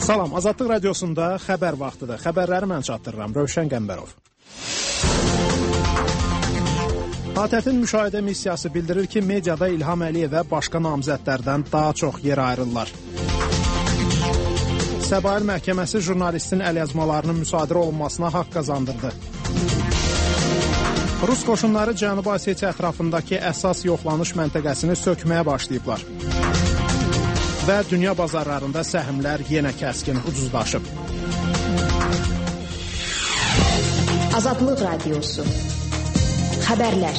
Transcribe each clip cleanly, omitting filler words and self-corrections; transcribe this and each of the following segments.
Salam, Azadlıq Radiosunda xəbər vaxtıdır. Xəbərləri mən çatdırıram, Rövşən Qəmbərov. ATƏT-in müşahidə missiyası bildirir ki, mediada İlham Əliyevə başqa namizədlərdən daha çox yer ayrılırlar. Səbail məhkəməsi jurnalistin əlyazmalarının müsadirə olunmasına haqq qazandırdı. Rus qoşunları Cənubi Osetiya ətrafındakı əsas yoxlanış məntəqəsini sökməyə başlayıblar. Və dünya bazarlarında səhmlər yenə kəskin ucuzlaşıb. Azadlıq Radiosu. Xəbərlər.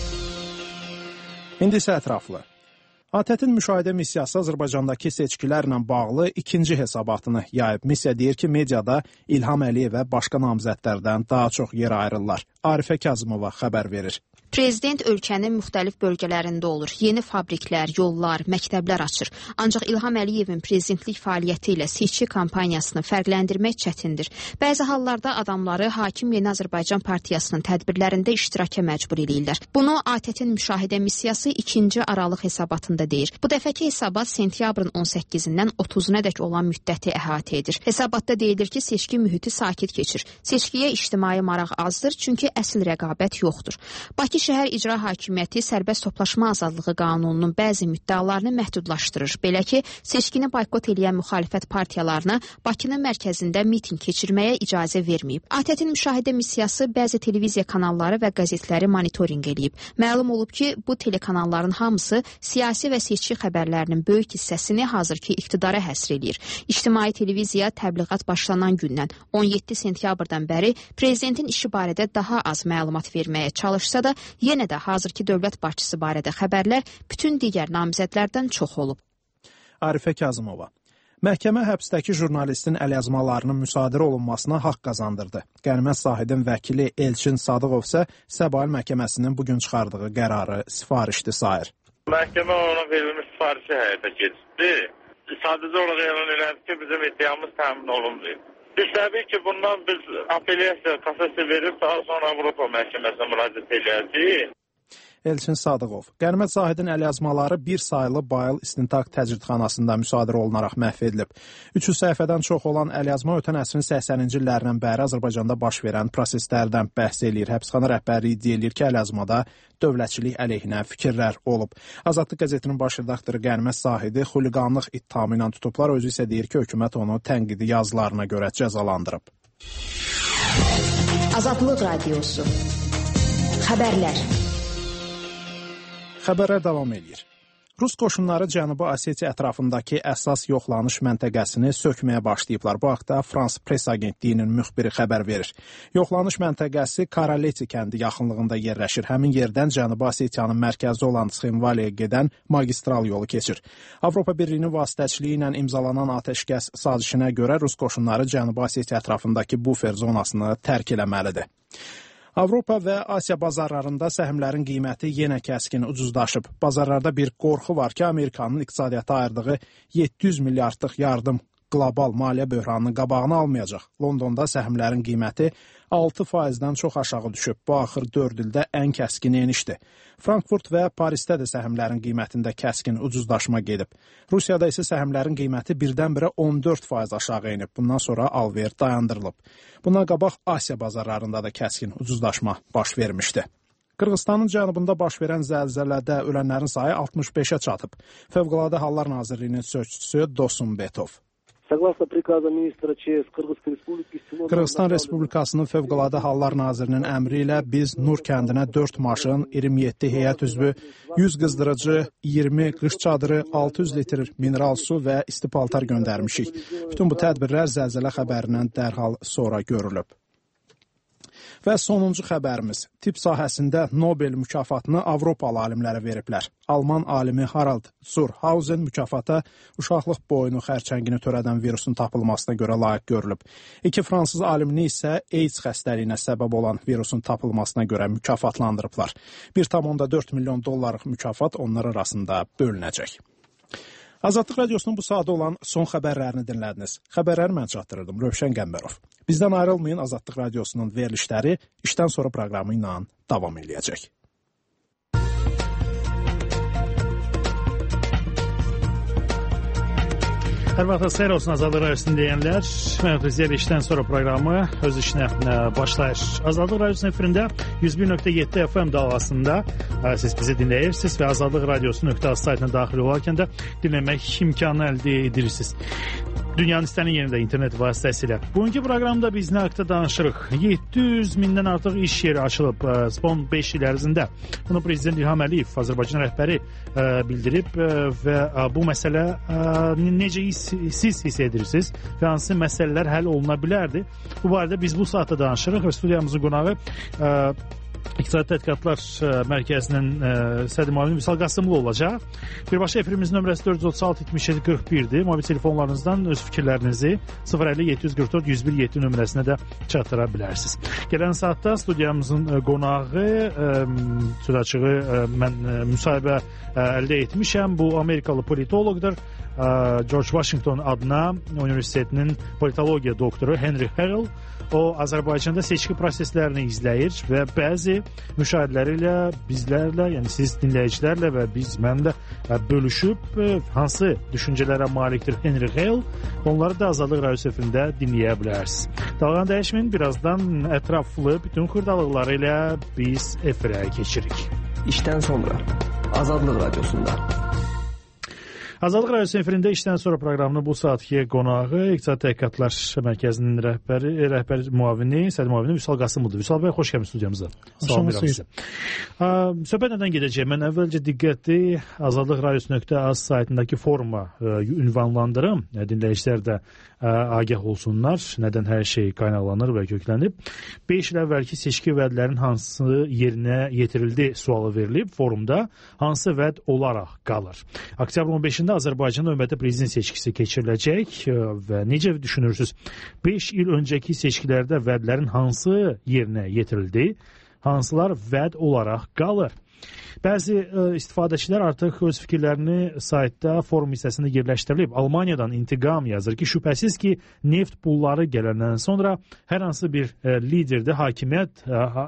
İndi isə ətraflı. ATƏT-in müşahidə missiyası Azərbaycandakı seçkilərlə bağlı ikinci hesabatını yayıb. Missiya deyir ki, mediada İlham Əliyevə başqa namizədlərdən daha çox yer ayrılırlar. Arifə Kazımova xəbər verir. Prezident ölkənin müxtəlif bölgələrində olur. Yeni fabriklər, yollar, məktəblər açır. Ancaq İlham Əliyevin prezidentlik fəaliyyəti ilə seçki kampaniyasını fərqləndirmək çətindir. Bəzi hallarda adamları Hakim Yeni Azərbaycan Partiyasının tədbirlərində iştiraka məcbur eləyirlər. Bunu ATƏT-in müşahidə missiyası 2-ci aralıq hesabatında deyir. Bu dəfəki hesabat sentyabrın 18-dən 30-unadək olan müddəti əhatə edir. Hesabatda deyilir ki, seçki mühiti sakit keçir. Seçkiyə ictimai maraq azdır, çünki əsl rəqabət yoxdur. Bakı Şəhər İcra Hakimiyyəti sərbəst toplaşma azadlığı qanununun bəzi müddəalarını məhdudlaşdırır. Belə ki, seçkini boykot edən müxalifət partiyalarına Bakının mərkəzində miting keçirməyə icazə verməyib. ATƏT-in müşahidə missiyası bəzi televiziya kanalları və qəzetləri monitorinq eləyib. Məlum olub ki, bu telekanalların hamısı siyasi və seçki xəbərlərinin böyük hissəsini hazırki iqtidara həsr eləyir. İctimai televiziya təbliğat başlanan gündən 17 sentyabrdan bəri prezidentin işi barədə daha az məlumat verməyə çalışsa da, yenə də hazırki dövlət başçısı barədə xəbərlər bütün digər namizədlərdən çox olub. Arifə Kazımova. Məhkəmə həbsdəki jurnalistin əlyazmalarının müsadirə olunmasına haqq qazandırdı. Qənimət Zahidin vəkili Elçin Sadıqov isə Səbail məhkəməsinin bugün çıxardığı qərarı sifarişli sayır. Məhkəmə ona verilmiş sifarişi həyata keçirdi. Sadəcə olaraq elan elədi ki, bizim iddiamız təmin olunmayıb. Biz təbii ki, bundan biz apellyasiya, kassasiya verib daha sonra Avropa məhkəməsinə müraciət edəcəyik. Elçin Sadıqov. Qənimət Zahidin əlyazmaları bir sayılı Bayıl İstintaq Təcridxanasında müsadirə olunaraq məhv edilib. 300 səhifədən çox olan əlyazma ötən əsrin 80-ci illərindən bəri Azərbaycanda baş verən proseslərdən bəhs eləyir. Həbsxana rəhbərliyi deyir ki, əlyazmada dövlətçilik əleyhinə fikirlər olub. Azadlıq qəzetinin baş redaktoru Qənimət Zahidi xuliqanlıq ittihamı ilə tutublar. Özü isə deyir ki, hökumət onu tənqidi yazılarına görə cəzalandırıb. Azadlıq Radiosu. Xəbərlər. Xəbərlər davam edir. Rus qoşunları Cənubi Osetiya ətrafındakı əsas yoxlanış məntəqəsini sökməyə başlayıblar. Bu haqda Frans Press Agentliyinin müxbiri xəbər verir. Yoxlanış məntəqəsi Karaleti kəndi yaxınlığında yerləşir. Həmin yerdən Cənubi Osetiyanın mərkəzi olan Tsxinvaliyə gedən magistral yolu keçir. Avropa Birliyinin vasitəçiliyi ilə imzalanan atəşkəs sazişinə görə Rus qoşunları Cənubi Osetiya ətrafındakı bufer zonasını tərk eləməlidir. Avropa və Asiya bazarlarında səhmlərin qiyməti yenə kəskin ucuzlaşıb. Bazarlarda bir qorxu var ki, Amerikanın iqtisadiyyata ayırdığı 700 milyardlıq yardım qlobal maliyyə böhranının qabağını almayacaq. Londonda səhmlərin qiyməti 6%-dən çox aşağı düşüb. Bu axır 4 ildə ən kəskin enişdir. Frankfurt və Parisdə də səhmlərin qiymətində kəskin ucuzlaşma gedib. Rusiyada isə səhmlərin qiyməti birdən-birə 14% aşağı enib. Bundan sonra alver dayandırılıb. Bundan qabaq Asiya bazarlarında da kəskin ucuzlaşma baş vermişdi. Qırğızstanın cənubunda baş verən zəlzələdə ölənlərin sayı 65-ə çatıb. Fövqəladə Hallar Nazirliyinin sözçüsü Dosumbetov. Qırğızstan Respublikasının Fövqəladə Hallar Nazirinin əmri ilə biz Nur kəndinə 4 maşın, 27 heyət üzvü, 100 qızdırıcı, 20 qış çadırı, 600 litr mineral su və isti paltar göndərmişik. Bütün bu tədbirlər zəlzələ xəbərindən dərhal sonra görülüb. Və sonuncu xəbərimiz. Tibb sahəsində Nobel mükafatını Avropalı alimlərə veriblər. Alman alimi Harald Zurhausen mükafata uşaqlıq boyunu xərçəngini törədən virusun tapılmasına görə layiq görülüb. 2 fransız alimini isə AIDS xəstəliyinə səbəb olan virusun tapılmasına görə mükafatlandırıblar. 1,4 milyon dollarlıq mükafat onlar arasında bölünəcək. Azadlıq Radiosunun bu saatda olan son xəbərlərini dinlədiniz. Xəbərləri mən çatdırırdım, Rövşən Qəmbərov. Bizdən ayrılmayın, Azadlıq Radiosunun verilişləri işdən sonra proqramı ilə davam edəcək. Hər vaxtınız xeyir olsun Azadlıq Radiosu'nu deyənlər. Mən Xizir işdən sonra proqramı öz işinə başlayır. Azadlıq Radiosu'nun efirində 101.7 FM dalğasında siz bizi dinləyirsiniz və Azadlıq Radiosu.az saytına daxil olarkən də dinləmək imkanı əldə edirsiniz. Dünyanın istənilən yerində internet vasitəsilə. Bugünkü proqramda biz nə haqda danışırıq? 700 mindən artıq iş yeri açılıb son 5 il ərzində. Bunu Prezident İlham Əliyev, Azərbaycan rəhbəri bildirib və bu məsələ necə siz hiss edirsiniz və hansı məsələlər həll oluna bilərdi? Bu barədə biz bu saatda danışırıq və studiyamızın qonağı İqtisadi Tədqiqatlar Mərkəzinin sədr müavini Vüsal Qasımlı olacaq. Birbaşa efirimizin nömrəsi 436-77-41-dir. Mobil telefonlarınızdan öz fikirlərinizi 050-744-101-7 nömrəsinə də çatdıra bilərsiniz. Gələn saatda studiyamızın qonağı, söz açığı mən müsahibə əldə etmişəm. Bu Amerikalı politoloqdur. George Washington adına Universitetinin politologiya doktoru Henry Harrell. O, Azərbaycanda seçki proseslərini izləyir və bəzi müşahidələri ilə bizlərlə, yəni siz dinləyicilərlə və mənlə bölüşüb hansı düşüncələrə malikdir Henry Harrell, onları da Azadlıq Radiosu efirində dinləyə bilərsiniz. Dalğanı dəyişməyin, birazdan ətraflı bütün xırdalıqları ilə biz efirə keçirik. İşdən sonra Azadlıq Radiosunda. Azadlıq Radiosu efirində işdən sonra proqramını bu saatki qonağı İqtisadi Tədqiqatlar Mərkəzinin rəhbəri müavini, sədr müavini Vüsal Qasımlıdır. Vüsal bəy, xoş gəlmisiniz studiyamıza. Salamlayıram sizə. Söhbət nədən gedəcək? Mən əvvəlcə diqqəti Azadlıq Radiosu.az saytındakı foruma ünvanlandırım. Dinləyicilər də agah olsunlar, nədən hər şey qaynaqlanır və köklənib. 5 il əvvəlki seçki vədlərinin hansı yerinə yetirildi sualı verilib forumda, hansı vəd olaraq qalır. Oktyabrın 15-də Azərbaycanda növbəti prezident seçkisi keçiriləcək və necə düşünürsünüz? 5 il öncəki seçkilərdə vədlərin hansı yerinə yetirildi, hansılar vəd olaraq qalır? Bəzi istifadəçilər artıq öz fikirlərini saytda forum hissəsində yerləşdirilib. Almaniyadan İntiqam yazır ki, şübhəsiz ki, neft pulları gələndən sonra hər hansı bir lider də hakimiyyət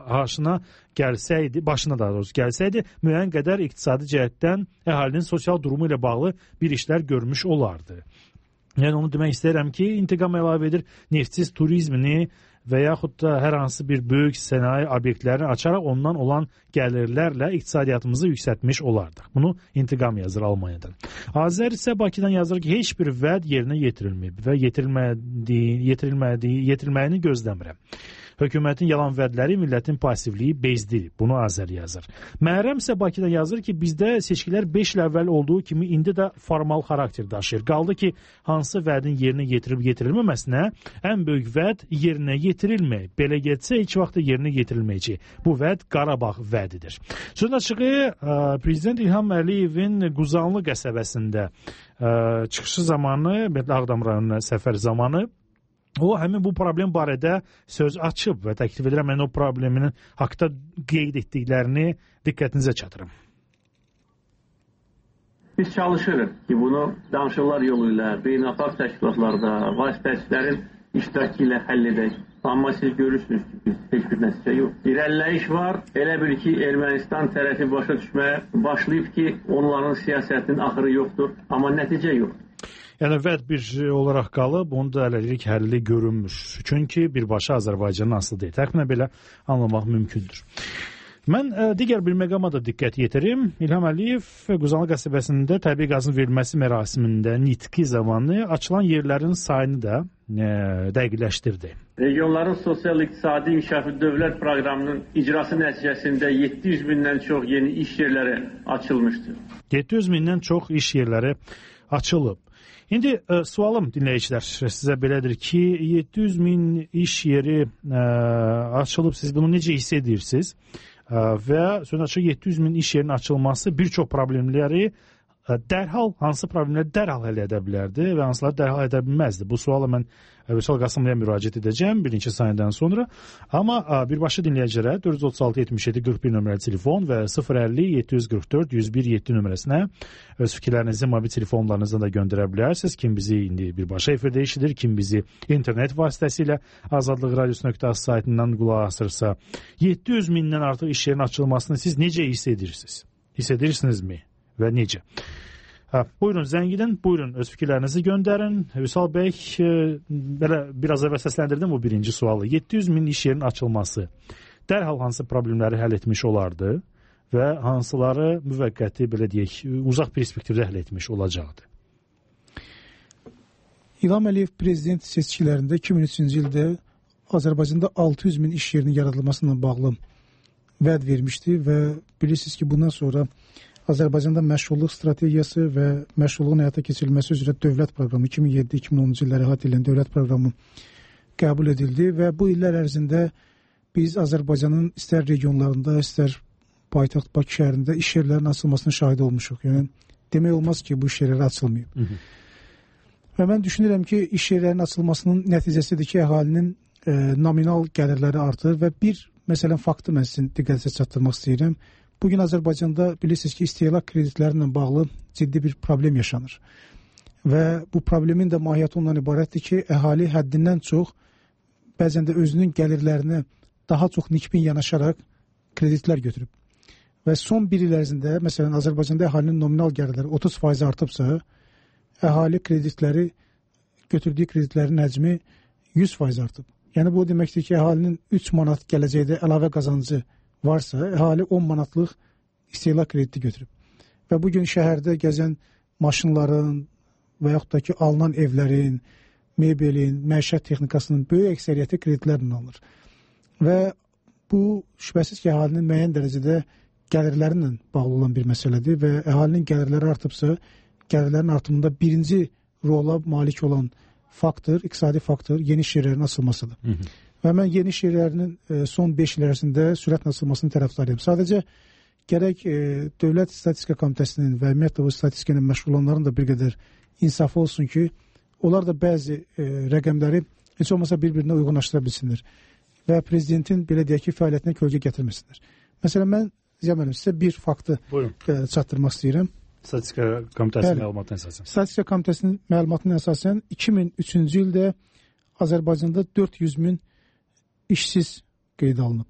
başına daha doğrusu gəlsəydi, müəyyən qədər iqtisadi cəhətdən əhalinin sosial durumu ilə bağlı bir işlər görmüş olardı. Yəni onu demək istəyirəm ki, İntiqam əlavə edir, neftsiz turizmini və yaxud da hər hansı bir böyük sənaye obyektlərini açaraq ondan olan gəlirlərlə iqtisadiyyatımızı yüksəltmiş olardıq. Bunu İntiqam yazır Almaniyadan. Azər isə Bakıdan yazır ki, heç bir vəd yerinə yetirilməyib və yetirilməyini gözləmirəm. Hökumətin yalan vədləri millətin passivliyi bezdir. Bunu Azər yazır. Məhrəm isə Bakıdan yazır ki, bizdə seçkilər 5 il əvvəl olduğu kimi indi də formal xarakter daşıyır. Qaldı ki, hansı vədin yerinə yetirib yetirilməməsinə ən böyük vəd yerinə yetirilmək. Belə getsə heç vaxt yerinə yetirilməyəcək. Bu vəd Qarabağ vədidir. Sözün açığı, Prezident İlham Əliyevin Quzanlı qəsəbəsində çıxışı zamanı, Ağdam rayonuna səfər zamanı o, həmin bu problem barədə söz açıb və təklif edirəm, mən o probleminin haqda qeyd etdiklərini diqqətinizə çatırım. Biz çalışırıq ki, bunu danışıqlar yolu ilə, beynəlxalq təşkilatlarda, vasitəçilərin iştirakı ilə həll edək. Amma siz görürsünüz ki, heç bir nəticə yox. İrəliləyiş var, elə bil ki, Ermənistan tərəfi başa düşməyə başlayıb ki, onların siyasətinin axırı yoxdur, amma nəticə yoxdur. Yəni, vəd bir olaraq qalıb, onu da hələlik həlli görünmür. Çünki birbaşa Azərbaycanın asılı deyil. Təxminən belə anlamaq mümkündür. Mən digər bir məqama da diqqət yetirim. İlham Əliyev Quzanlı qəsəbəsində təbii qazın verilməsi mərasimində nitqi zamanı açılan yerlərin sayını da dəqiqləşdirdi. Regionların sosial-iqtisadi inkişafı dövlət proqramının icrası nəticəsində 700 mindən çox yeni iş yerləri açılmışdır. 700 mindən çox iş yerləri açılıb. İndi sualım dinləyicilər sizə belədir ki, 700 min iş yeri açılıb, siz bunu necə hiss edirsiniz? Və sözün açıq 700 min iş yerinin açılması bir çox problemləri hansı problemləri dərhal həll edə bilərdi və hansıları dərhal edə bilməzdi? Bu suala mən Vüsal Qasımlıya müraciət edəcəm bir neçə saniyədən sonra. Amma birbaşa dinləyicilərə 436-77-41 nömrəli telefon və 050-744-101-7 nömrəsinə öz fikirlərinizi mobil telefonlarınızdan da göndərə bilərsiniz. Kim bizi indi birbaşa efirdə eşidir, kim bizi internet vasitəsilə Azadlıq Radiosu.az saytından qulaq asırsa, 700 mindən artıq iş yerinin açılmasını siz necə hiss edirsiniz? Hiss edirsinizmi və necə? Buyurun zəng edin, buyurun öz fikirlərinizi göndərin. Vüsal bəy, belə biraz əvvəl səsləndirdim bu birinci sualı. 700 min iş yerinin açılması dərhal hansı problemləri həll etmiş olardı və hansıları müvəqqəti, belə deyək, uzaq perspektivdə həll etmiş olacaqdı? İlham Əliyev prezident seçkilərində 2003-cü ildə Azərbaycanda 600 min iş yerinin yaradılmasıyla bağlı vəd vermişdi və bilirsiniz ki, bundan sonra Azərbaycanda məşğulluq strategiyası və məşğulluğun həyata keçirilməsi üzrə dövlət proqramı 2007-2010-cu illəri əhatə edən dövlət proqramı qəbul edildi və bu illər ərzində biz Azərbaycanın istər regionlarında, istər paytaxt Bakı şəhərində iş yerlərinin açılmasının şahidi olmuşuq. Yəni demək olmaz ki, bu iş yerləri açılmayıb. Və mən düşünürəm ki, iş yerlərinin açılmasının nəticəsidir ki, əhalinin nominal gəlirləri artır və bir məsələn faktı mən sizin diqqətinizə çatdırmaq istəyirəm. Bugün Azərbaycanda bilirsiniz ki, istehlak kreditlərlə bağlı ciddi bir problem yaşanır. Və bu problemin də mahiyyəti ondan ibarətdir ki, əhali həddindən çox, bəzən də özünün gəlirlərinə daha çox nikbin yanaşaraq kreditlər götürüb. Və son bir il ərzində, məsələn, Azərbaycanda əhalinin nominal gəlirləri 30% artıbsa, əhali kreditləri, götürdüyü kreditlərin həcmi 100% artıb. Yəni bu deməkdir ki, əhalinin 3 manat gələcəkdə əlavə qazancı varsa, əhali 10 manatlıq istehlak krediti götürüb. Və bugün şəhərdə gəzən maşınların və yaxud da ki, alınan evlərin, mebelin, məişət texnikasının böyük əksəriyyəti kreditlərlə alınır. Və bu şübhəsiz ki, əhalinin müəyyən dərəcədə gəlirlərlə bağlı olan bir məsələdir və əhalinin gəlirləri artıbsa, gəlirlərin artımında birinci rola malik olan faktor, iqtisadi faktor yeni iş yerlərinin açılmasıdır. Və mən yeni iş yerlərinin son 5 il ərzində sürətlə açılmasını tərəfdarıyam. Sadəcə gərək Dövlət Statistika Komitəsinin və ümumiyyətlə o statistika ilə məşğul olanların da bir qədər insafı olsun ki, onlar da bəzi rəqəmləri heç olmasa bir-birinə uyğunlaşdıra bilsinlər və prezidentin belə deyək ki, fəaliyyətinə kölgə gətirməsinlər. Məsələn, mən Ziya müəllim sizə bir faktı çatdırmaq istəyirəm. Statistika Komitəsinin məlumatına əsasən. Statistika Komitəsinin məlumatına əsasən 2003-cü ildə Azərbaycanda 400 min işsiz qeydə alınıb.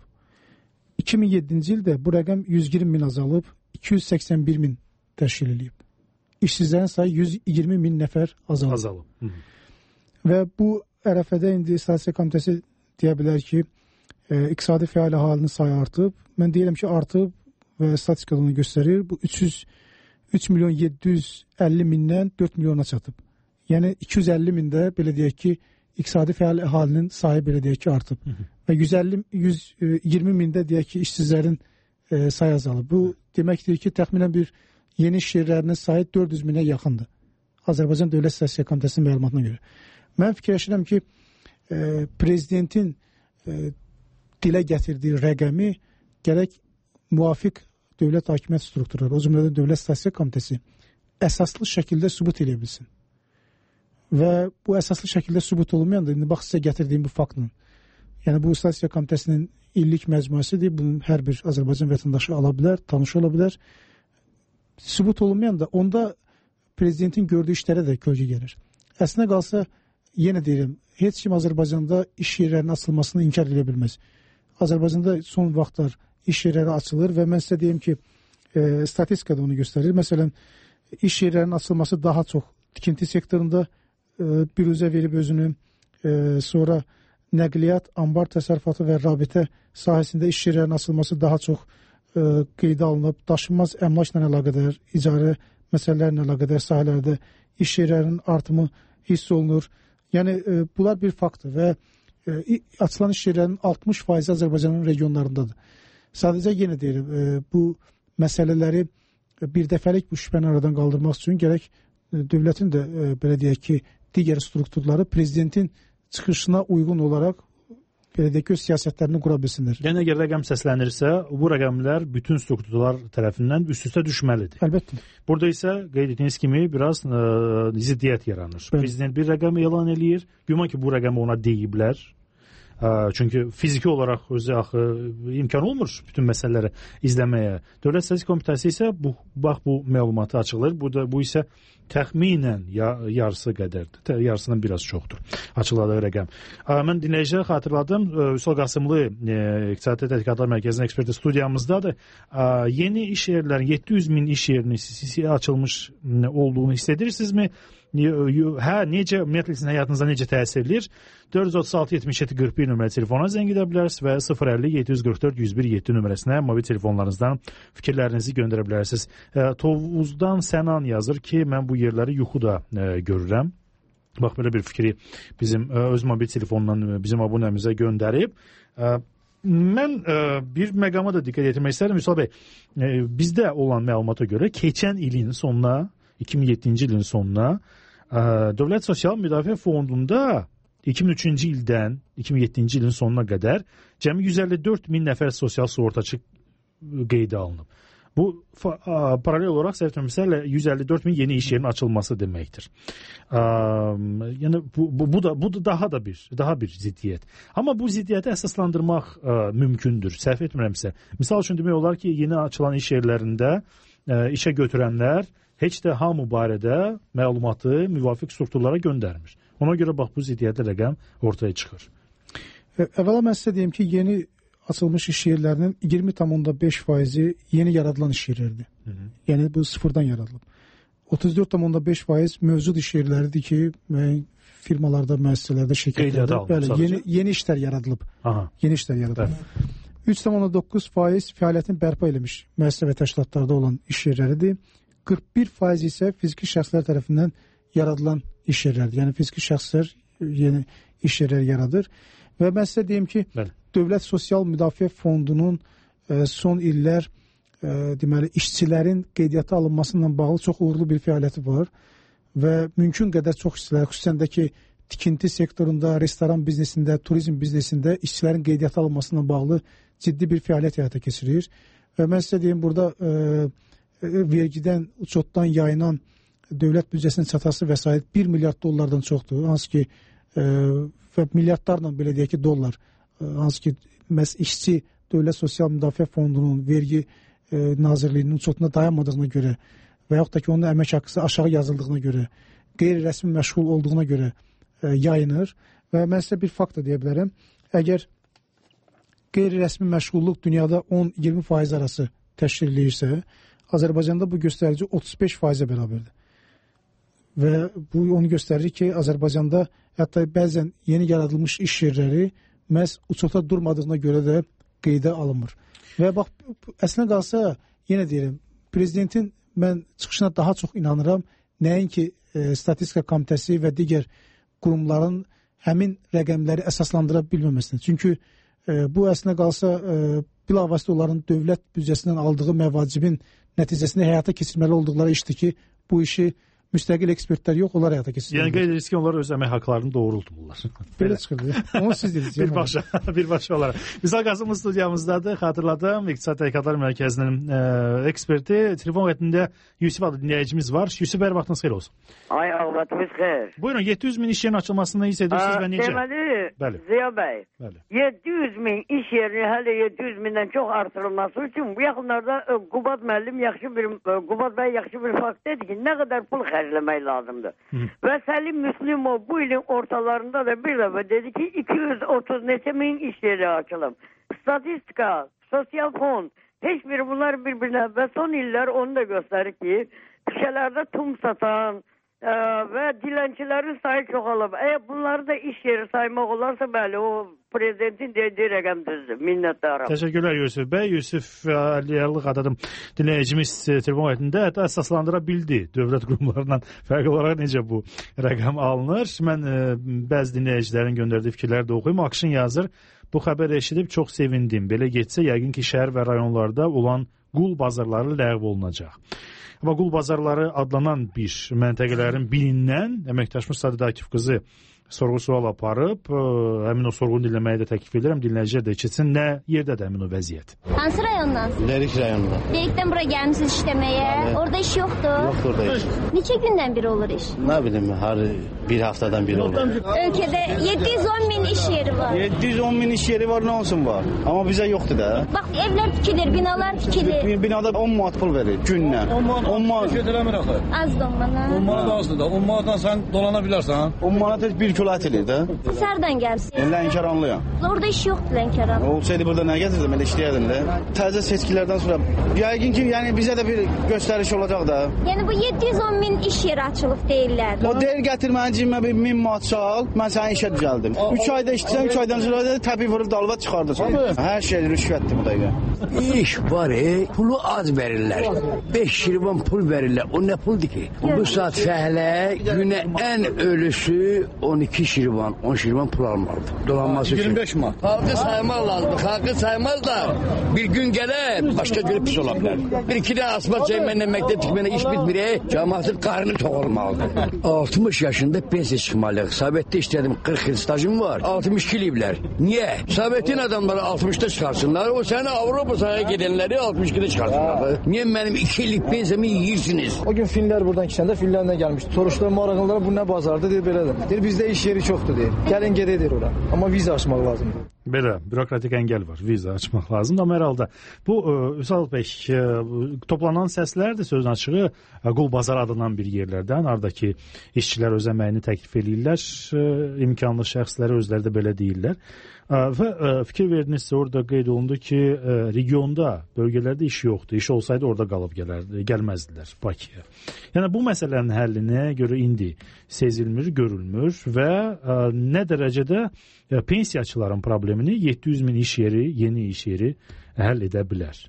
2007-ci ildə bu rəqəm 120 min azalıb, 281 min təşkil edib. İşsizlərin sayı 120 min nəfər azalıb. Və bu ərəfədə indi Statistika Komitəsi deyə bilər ki, iqtisadi fəal əhalinin sayı artıb. Mən deyirəm ki, artıb və statistikada onu göstərir. Bu 3 milyon 750 mindən 4 milyona çatıb. Yəni 250 mində belə deyək ki, iqtisadi fəal əhalinin sayı belə deyək ki, artıb. Və 120 mində deyək ki, işsizlərin sayı azalıb. Bu deməkdir ki, təxminən bir yeni iş yerlərinin sayı 400 minə yaxındır. Azərbaycan Dövlət Statistika Komitəsinin məlumatına görə. Mən fikirləşirəm ki, prezidentin dilə gətirdiyi rəqəmi gərək müvafiq dövlət hakimiyyət strukturları, o cümlədən Dövlət Statistika Komitəsi əsaslı şəkildə sübut edə bilsin. Və bu əsaslı şəkildə sübut olmayan da, indi bax sizə gətirdiyim bu faktla, yəni bu Statistika Komitəsinin illik məcmuəsidir, bunun hər bir Azərbaycan vətəndaşı ala bilər, tanış ola bilər. Sübut olmayan da, onda prezidentin gördüyü işlərə də kölgə gəlir. Əslində qalsa, yenə deyirəm, heç kim Azərbaycanda iş yerlərinin açılmasını inkar edə bilməz. Azərbaycanda son vaxtlar iş yerləri açılır və mən sizə deyim ki, statistikada onu göstərir. Məsələn, iş yerlərinin açılması daha çox tikinti sektorunda büruzə verib özünü, sonra nəqliyyat, ambar təsərrüfatı və rabitə sahəsində iş yerlərinin açılması daha çox qeydə alınıb. Daşınmaz əmlakla əlaqədar, icarə məsələlərlə əlaqədar sahələrdə iş yerlərinin artımı hiss olunur. Yəni, bunlar bir faktdır və açılan iş yerlərinin 60% Azərbaycanın regionlarındadır. Sadəcə yenə deyirəm, bu məsələləri bir dəfəlik bu şübhəni aradan qaldırmaq üçün gərək dövlətin də, belə deyək ki, digər strukturları prezidentin çıxışına uyğun olaraq belə deyək ki, öz siyasətlərini qura bilsinlər. Yəni, əgər rəqəm səslənirsə, bu rəqəmlər bütün strukturlar tərəfindən üst-üstə düşməlidir. Əlbəttə. Burada isə qeyd etdiyiniz kimi biraz ziddiyyət yaranır. Prezident bir rəqəm elan eləyir, güman ki, bu rəqəmi ona deyiblər. Çünki fiziki olaraq özü axı imkan olmur bütün məsələləri izləməyə. Dövlət Statistika Komitəsi isə bu məlumatı açıqlayır. Bu isə təxminən yarısı qədərdir. Yarısından biraz çoxdur açıqladığı rəqəm. Mən dinləyicilərə xatırladım. Vüsal Qasımlı İqtisadi Tədqiqatlar Mərkəzinin eksperti studiyamızdadır. Yeni iş yerlərin 700 min iş yerinin açılmış olduğunu hiss edirsinizmi? Necə, ümumiyyətlə sizin həyatınıza necə təsir edir? 436-77-41 nömrəli telefona zəng edə bilərsiniz və 050-744-101-7 nömrəsinə mobil telefonlarınızdan fikirlərinizi göndərə bilərsiniz. Tovuzdan Sənan yazır ki, mən bu yerləri yuxuda görürəm. Bax, belə bir fikri bizim öz mobil telefonundan bizim abunəmizə göndərib. Mən bir məqama da diqqət yetirmək istərdim. Vüsal bəy, bizdə olan məlumata görə keçən ilin sonuna, 2007-ci ilin sonuna Dövlət Sosial Müdafiə Fondunda 2003-cü ildən 2007-ci ilin sonuna qədər cəmi 154 min nəfər sosial sığortaçı qeydə alınıb. Bu paralel olaraq səhv-etmirəmsə 154 min yeni iş yerinin açılması deməkdir. Yəni bu da daha bir ziddiyyət. Amma bu ziddiyyəti əsaslandırmaq mümkündür. Səhv etmirəmsə. Misal üçün demək olar ki, yeni açılan iş yerlərində işə götürənlər heç də hamı barədə məlumatı müvafiq strukturlara göndərmir. Ona görə bax bu ziddiyyətli rəqəm ortaya çıxır. Əvvəla mən sizə deyim ki, yeni açılmış iş yerlərinin 20,5%-i yeni yaradılan iş yerləridir. Yəni bu sıfırdan yaradılıb. 34,5% mövcud iş yerləridir ki, firmalarda, müəssisələrdə, şirkətlərdə yeni işlər yaradılıb. Yeni işlər yaradılıb. 3,9% fəaliyyətin bərpa edilmiş müəssisə və təşkilatlarda olan iş yerləridir. 41% isə fiziki şəxslər tərəfindən yaradılan iş yerləridir. Yəni fiziki şəxslər yeni iş yerləri yaradır. Və mən sizə deyim ki, Dövlət Sosial Müdafiə Fondunun son illər deməli işçilərin qeydiyyata alınmasıyla bağlı çox uğurlu bir fəaliyyəti var və mümkün qədər çox işçilər, xüsusən də ki, tikinti sektorunda, restoran biznesində, turizm biznesində işçilərin qeydiyyata alınmasıyla bağlı ciddi bir fəaliyyət həyata keçirir. Və mən sizə deyim, burada vergidən, uçotdan yayılan dövlət büdcəsinin çatası vəsait 1 milyard dollardan çoxdur. Hansı ki, və milyardlarla belə deyək ki, dollar, hansı ki, məhz işçi Dövlət Sosial Müdafiə Fondunun vergi nazirliyinin uçotuna dayanmadığına görə və yaxud da ki, onun əmək haqqısı aşağı yazıldığına görə, qeyri-rəsmi məşğul olduğuna görə yayınır. Və mən sizə bir fakt da deyə bilərəm. Əgər qeyri-rəsmi məşğulluq dünyada 10-20% arası təşkil edirsə, Azərbaycanda bu göstərici 35%-ə bərabərdir. Və bu onu göstərir ki, Azərbaycanda hətta bəzən yeni yaradılmış iş yerləri məhz uçota durmadığına görə də qeydə alınmır. Və bax, əslində qalsa, yenə deyirəm, prezidentin mən çıxışına daha çox inanıram, nəinki Statistika Komitəsi və digər qurumların həmin rəqəmləri əsaslandıra bilməməsini. Çünki bu əslində qalsa, bilavasitə onların dövlət büdcəsindən aldığı məvacibin nəticəsində həyata keçirməli olduqları işdir ki, bu işi müstəqil ekspertlər yox, onlar həyata keçirirlər. Yəni qeyd edirsiniz ki, onlar öz əmək haqlarını doğrultmurlar. Belə çıxır. Onu siz deyirsiniz. Birbaşa olaraq. Vüsal Qasımlı studiyamızdadır. Xatırladım, İqtisadi Tədqiqatlar Mərkəzinin eksperti. Telefon xəttində Yusuf adlı dinləyicimiz var. Yusuf, hər vaxtınız xeyir olsun. Ay, vaxtınız xeyir. Buyurun, 700 min iş yerinin açılmasını hiss edirsiniz və necə? Deməli, Ziya bəy, 700 min iş yerini hələ 700 mindən çox artırılması üçün bu yaxınlarda Qubad müəllim Qubad bəy yaxşı bir fakt dedi ki, nə qədər pul xərcləmək lazımdır. Və Səlim Müslümov bu ilin ortalarında da bir dəfə dedi ki, 230 neçə min iş yeri açılıb. Statistika, sosial fond, heç biri bunlar bir-birinə və son illər onu da göstərir ki, küçələrdə tum satan və dilənçilərin sayı çoxalıb. Əgər bunları da iş yeri saymaq olarsa, bəli, o prezidentin dediyi rəqəm düzdür. Minnətdarım. Təşəkkürlər Yusuf bəy. Yusuf Əliyarlıq adadım dinləyicimiz telefon etində hətta əsaslandıra bildi. Dövlət qurumlarından fərqli olaraq necə bu rəqəm alınır. Mən bəzi dinləyicilərin göndərdiyi fikirləri də oxuyum. Akşin yazır. Bu xəbər eşidib çox sevindim. Belə getsə, yəqin ki, şəhər və rayonlarda olan qul bazarları ləğv olunacaq. Amma qul bazarları adlanan bir məntəqələrin birindən əməkdaşımız Sadid Akif qızı sorğu-sual aparıb, həmin o sorğunu dinləməyi də təklif edirəm. Dinləyicilər də keçsin, nə yerdədir həmin o vəziyyət. Hansı rayondan? Lerik rayonunda. Lerikdən bura gəlmişsiniz işləməyə. Orada iş yoxdur? Yoxdur orada iş. Neçə gündən biri olur iş? Nə bilim, hər bir haftadan biri olur. Ölkədə 710 min iş yeri var. 710 min iş yeri var, nə olsun var. Amma bizə yoxdur da. Bax, evlər tikilir, binalar tikilir. Bir binada 10 manat pul verir gündən. 10 manat götürəmir axı. Az da 10 manat. 10 manat azdır da. 10 manatdan sən dolana bilərsən. 10 manat heç 1 kilo ət edir də. Siz hardan gəlsiniz? Lənkəranlıyam. Orada iş yoxdur Lənkəran. Olsaydı burada nə gətirdim, elə işləyərdim də. Təzə seçkilərdən sonra yəqin ki, yəni bizə də bir göstəriş olacaq da. Yəni bu 710 min iş yeri açılıb deyirlər. O deyir gətir mənim cibimə bir 1000 manat çal, mən səni işə düzəldim. 3 ayda işləsəm, 3 aydan sonra da təpi vurub dalva çıxardırsan. Hər şey rüşvətdir bu dəqiqə. İş var, pulu az verirlər. 5 şirvan pul verirlər. O nə puldur ki? Bu saat fəhlə günə ən ölüsü 12 şirvan, 10 şirvan pul almalıdır. Dolanması üçün. 25 manat. Halkı saymaq lazım. Halkı saymaz da bir gün gələr, başqa günü pis ola bilər. Bir-iki də asfalt çəkməklə, məktəb tikməklə iş bitmir, cəmaatın qarnı tox olmalıdır. 60 yaşında pensiya çıxmalıyıq. Sabitdə işlədim, 40 il stajım var. 62 iliblər. Niyə? Sabitin adamları 60'da çıxarsınlar, o səni Avropa sahaya gedənləri 62'de çıxarsınlar. Niyə mənim 2 illik pensiyamı yiyirsiniz? O gün fillər buradan keçəndə fillərlə gəlmişdi. Soruşdular maraqlılara bu nə bazardır, deyir belədir. Deyir bizdə iş yeri çoxdur deyir. Gəlin gedək deyir ora. Amma viza açmaq lazımdır. Belə, bürokratik əngəl var, viza açmaq lazımdır. Amma hər halda bu, Üsal bəy, toplanan səslərdir sözün açığı Qul Bazar adlanan bir yerlərdən. Aradakı işçilər öz əməyini təklif edirlər, imkanlı şəxsləri özləri də belə deyirlər. Və fikir verdinizsə orada qeyd olundu ki, regionda, bölgələrdə iş yoxdur. İş olsaydı orada qalıb gəlməzdilər Bakıya. Yəni bu məsələnin həllinə görə indi sezilmir, görülmür və nə dərəcədə pensiyaçıların problemini 700 min iş yeri, yeni iş yeri həll edə bilər?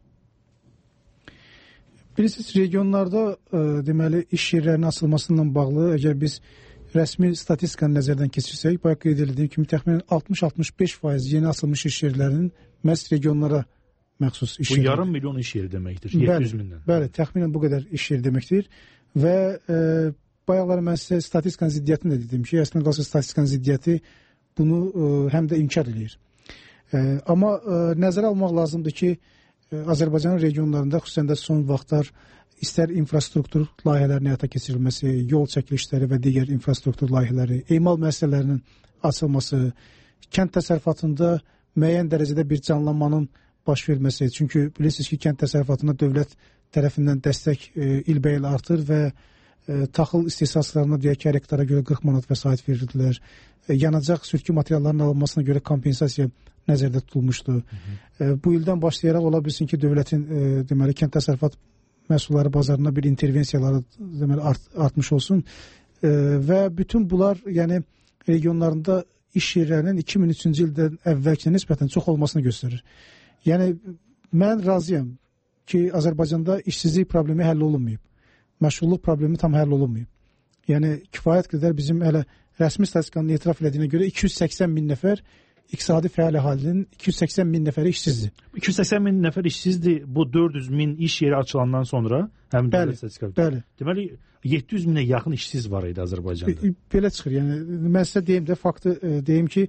Bilirsiniz, regionlarda deməli iş yerlərinin açılmasından bağlı əgər biz rəsmi statistikanı nəzərdən keçirsək, bayaq qeyd edildiyim kimi təxminən 60-65% yeni açılmış iş yerlərinin məhz regionlara məxsus iş yeri. Bu yarım milyon iş yeri deməkdir, 700 mindən. Bəli, təxminən bu qədər iş yeri deməkdir və bayaqlar mən sizə statistikanın ziddiyyətini də dedim ki, əslində qalsa statistikanın ziddiyyəti bunu həm də inkar edir. Amma nəzərə almaq lazımdır ki, Azərbaycanın regionlarında xüsusən də son vaxtlar istər infrastruktur layihələrinin həyata keçirilməsi, yol çəkilişləri və digər infrastruktur layihələri, emal müəssisələrinin açılması, kənd təsərrüfatında müəyyən dərəcədə bir canlanmanın baş verməsi. Çünki bilirsiniz ki, kənd təsərrüfatına dövlət tərəfindən dəstək ilbəil artır və taxıl istehsalçılarına deyək ki, hər hektara görə 40 manat vəsait verirdilər. Yanacaq sürtkü materiallarının alınmasına görə kompensasiya nəzərdə tutulmuşdu. Bu ildən başlayaraq ola bilsin ki, dövlətin deməli kənd təsərrüfat məhsulları bazarına bir intervensiyaları deməli artmış olsun və bütün bunlar yəni regionlarında iş yerlərinin 2003-cü ildən əvvəlkinə nisbətən çox olmasını göstərir. Yəni mən razıyam ki, Azərbaycanda işsizlik problemi həll olunmayıb. Məşğulluq problemi tam həll olunmayıb. Yəni kifayət qədər bizim hələ rəsmi statistikanın etiraf etdiyinə görə 280 min nəfər iqtisadi fəal əhalinin 280 min nəfəri işsizdir. 280 min nəfər işsizdir bu 400 min iş yeri açılandan sonra həmin dövlət statistikası. Bəli. Deməli 700 minə yaxın işsiz var idi Azərbaycanda. Belə çıxır. Yəni mən sizə deyim də faktı deyim ki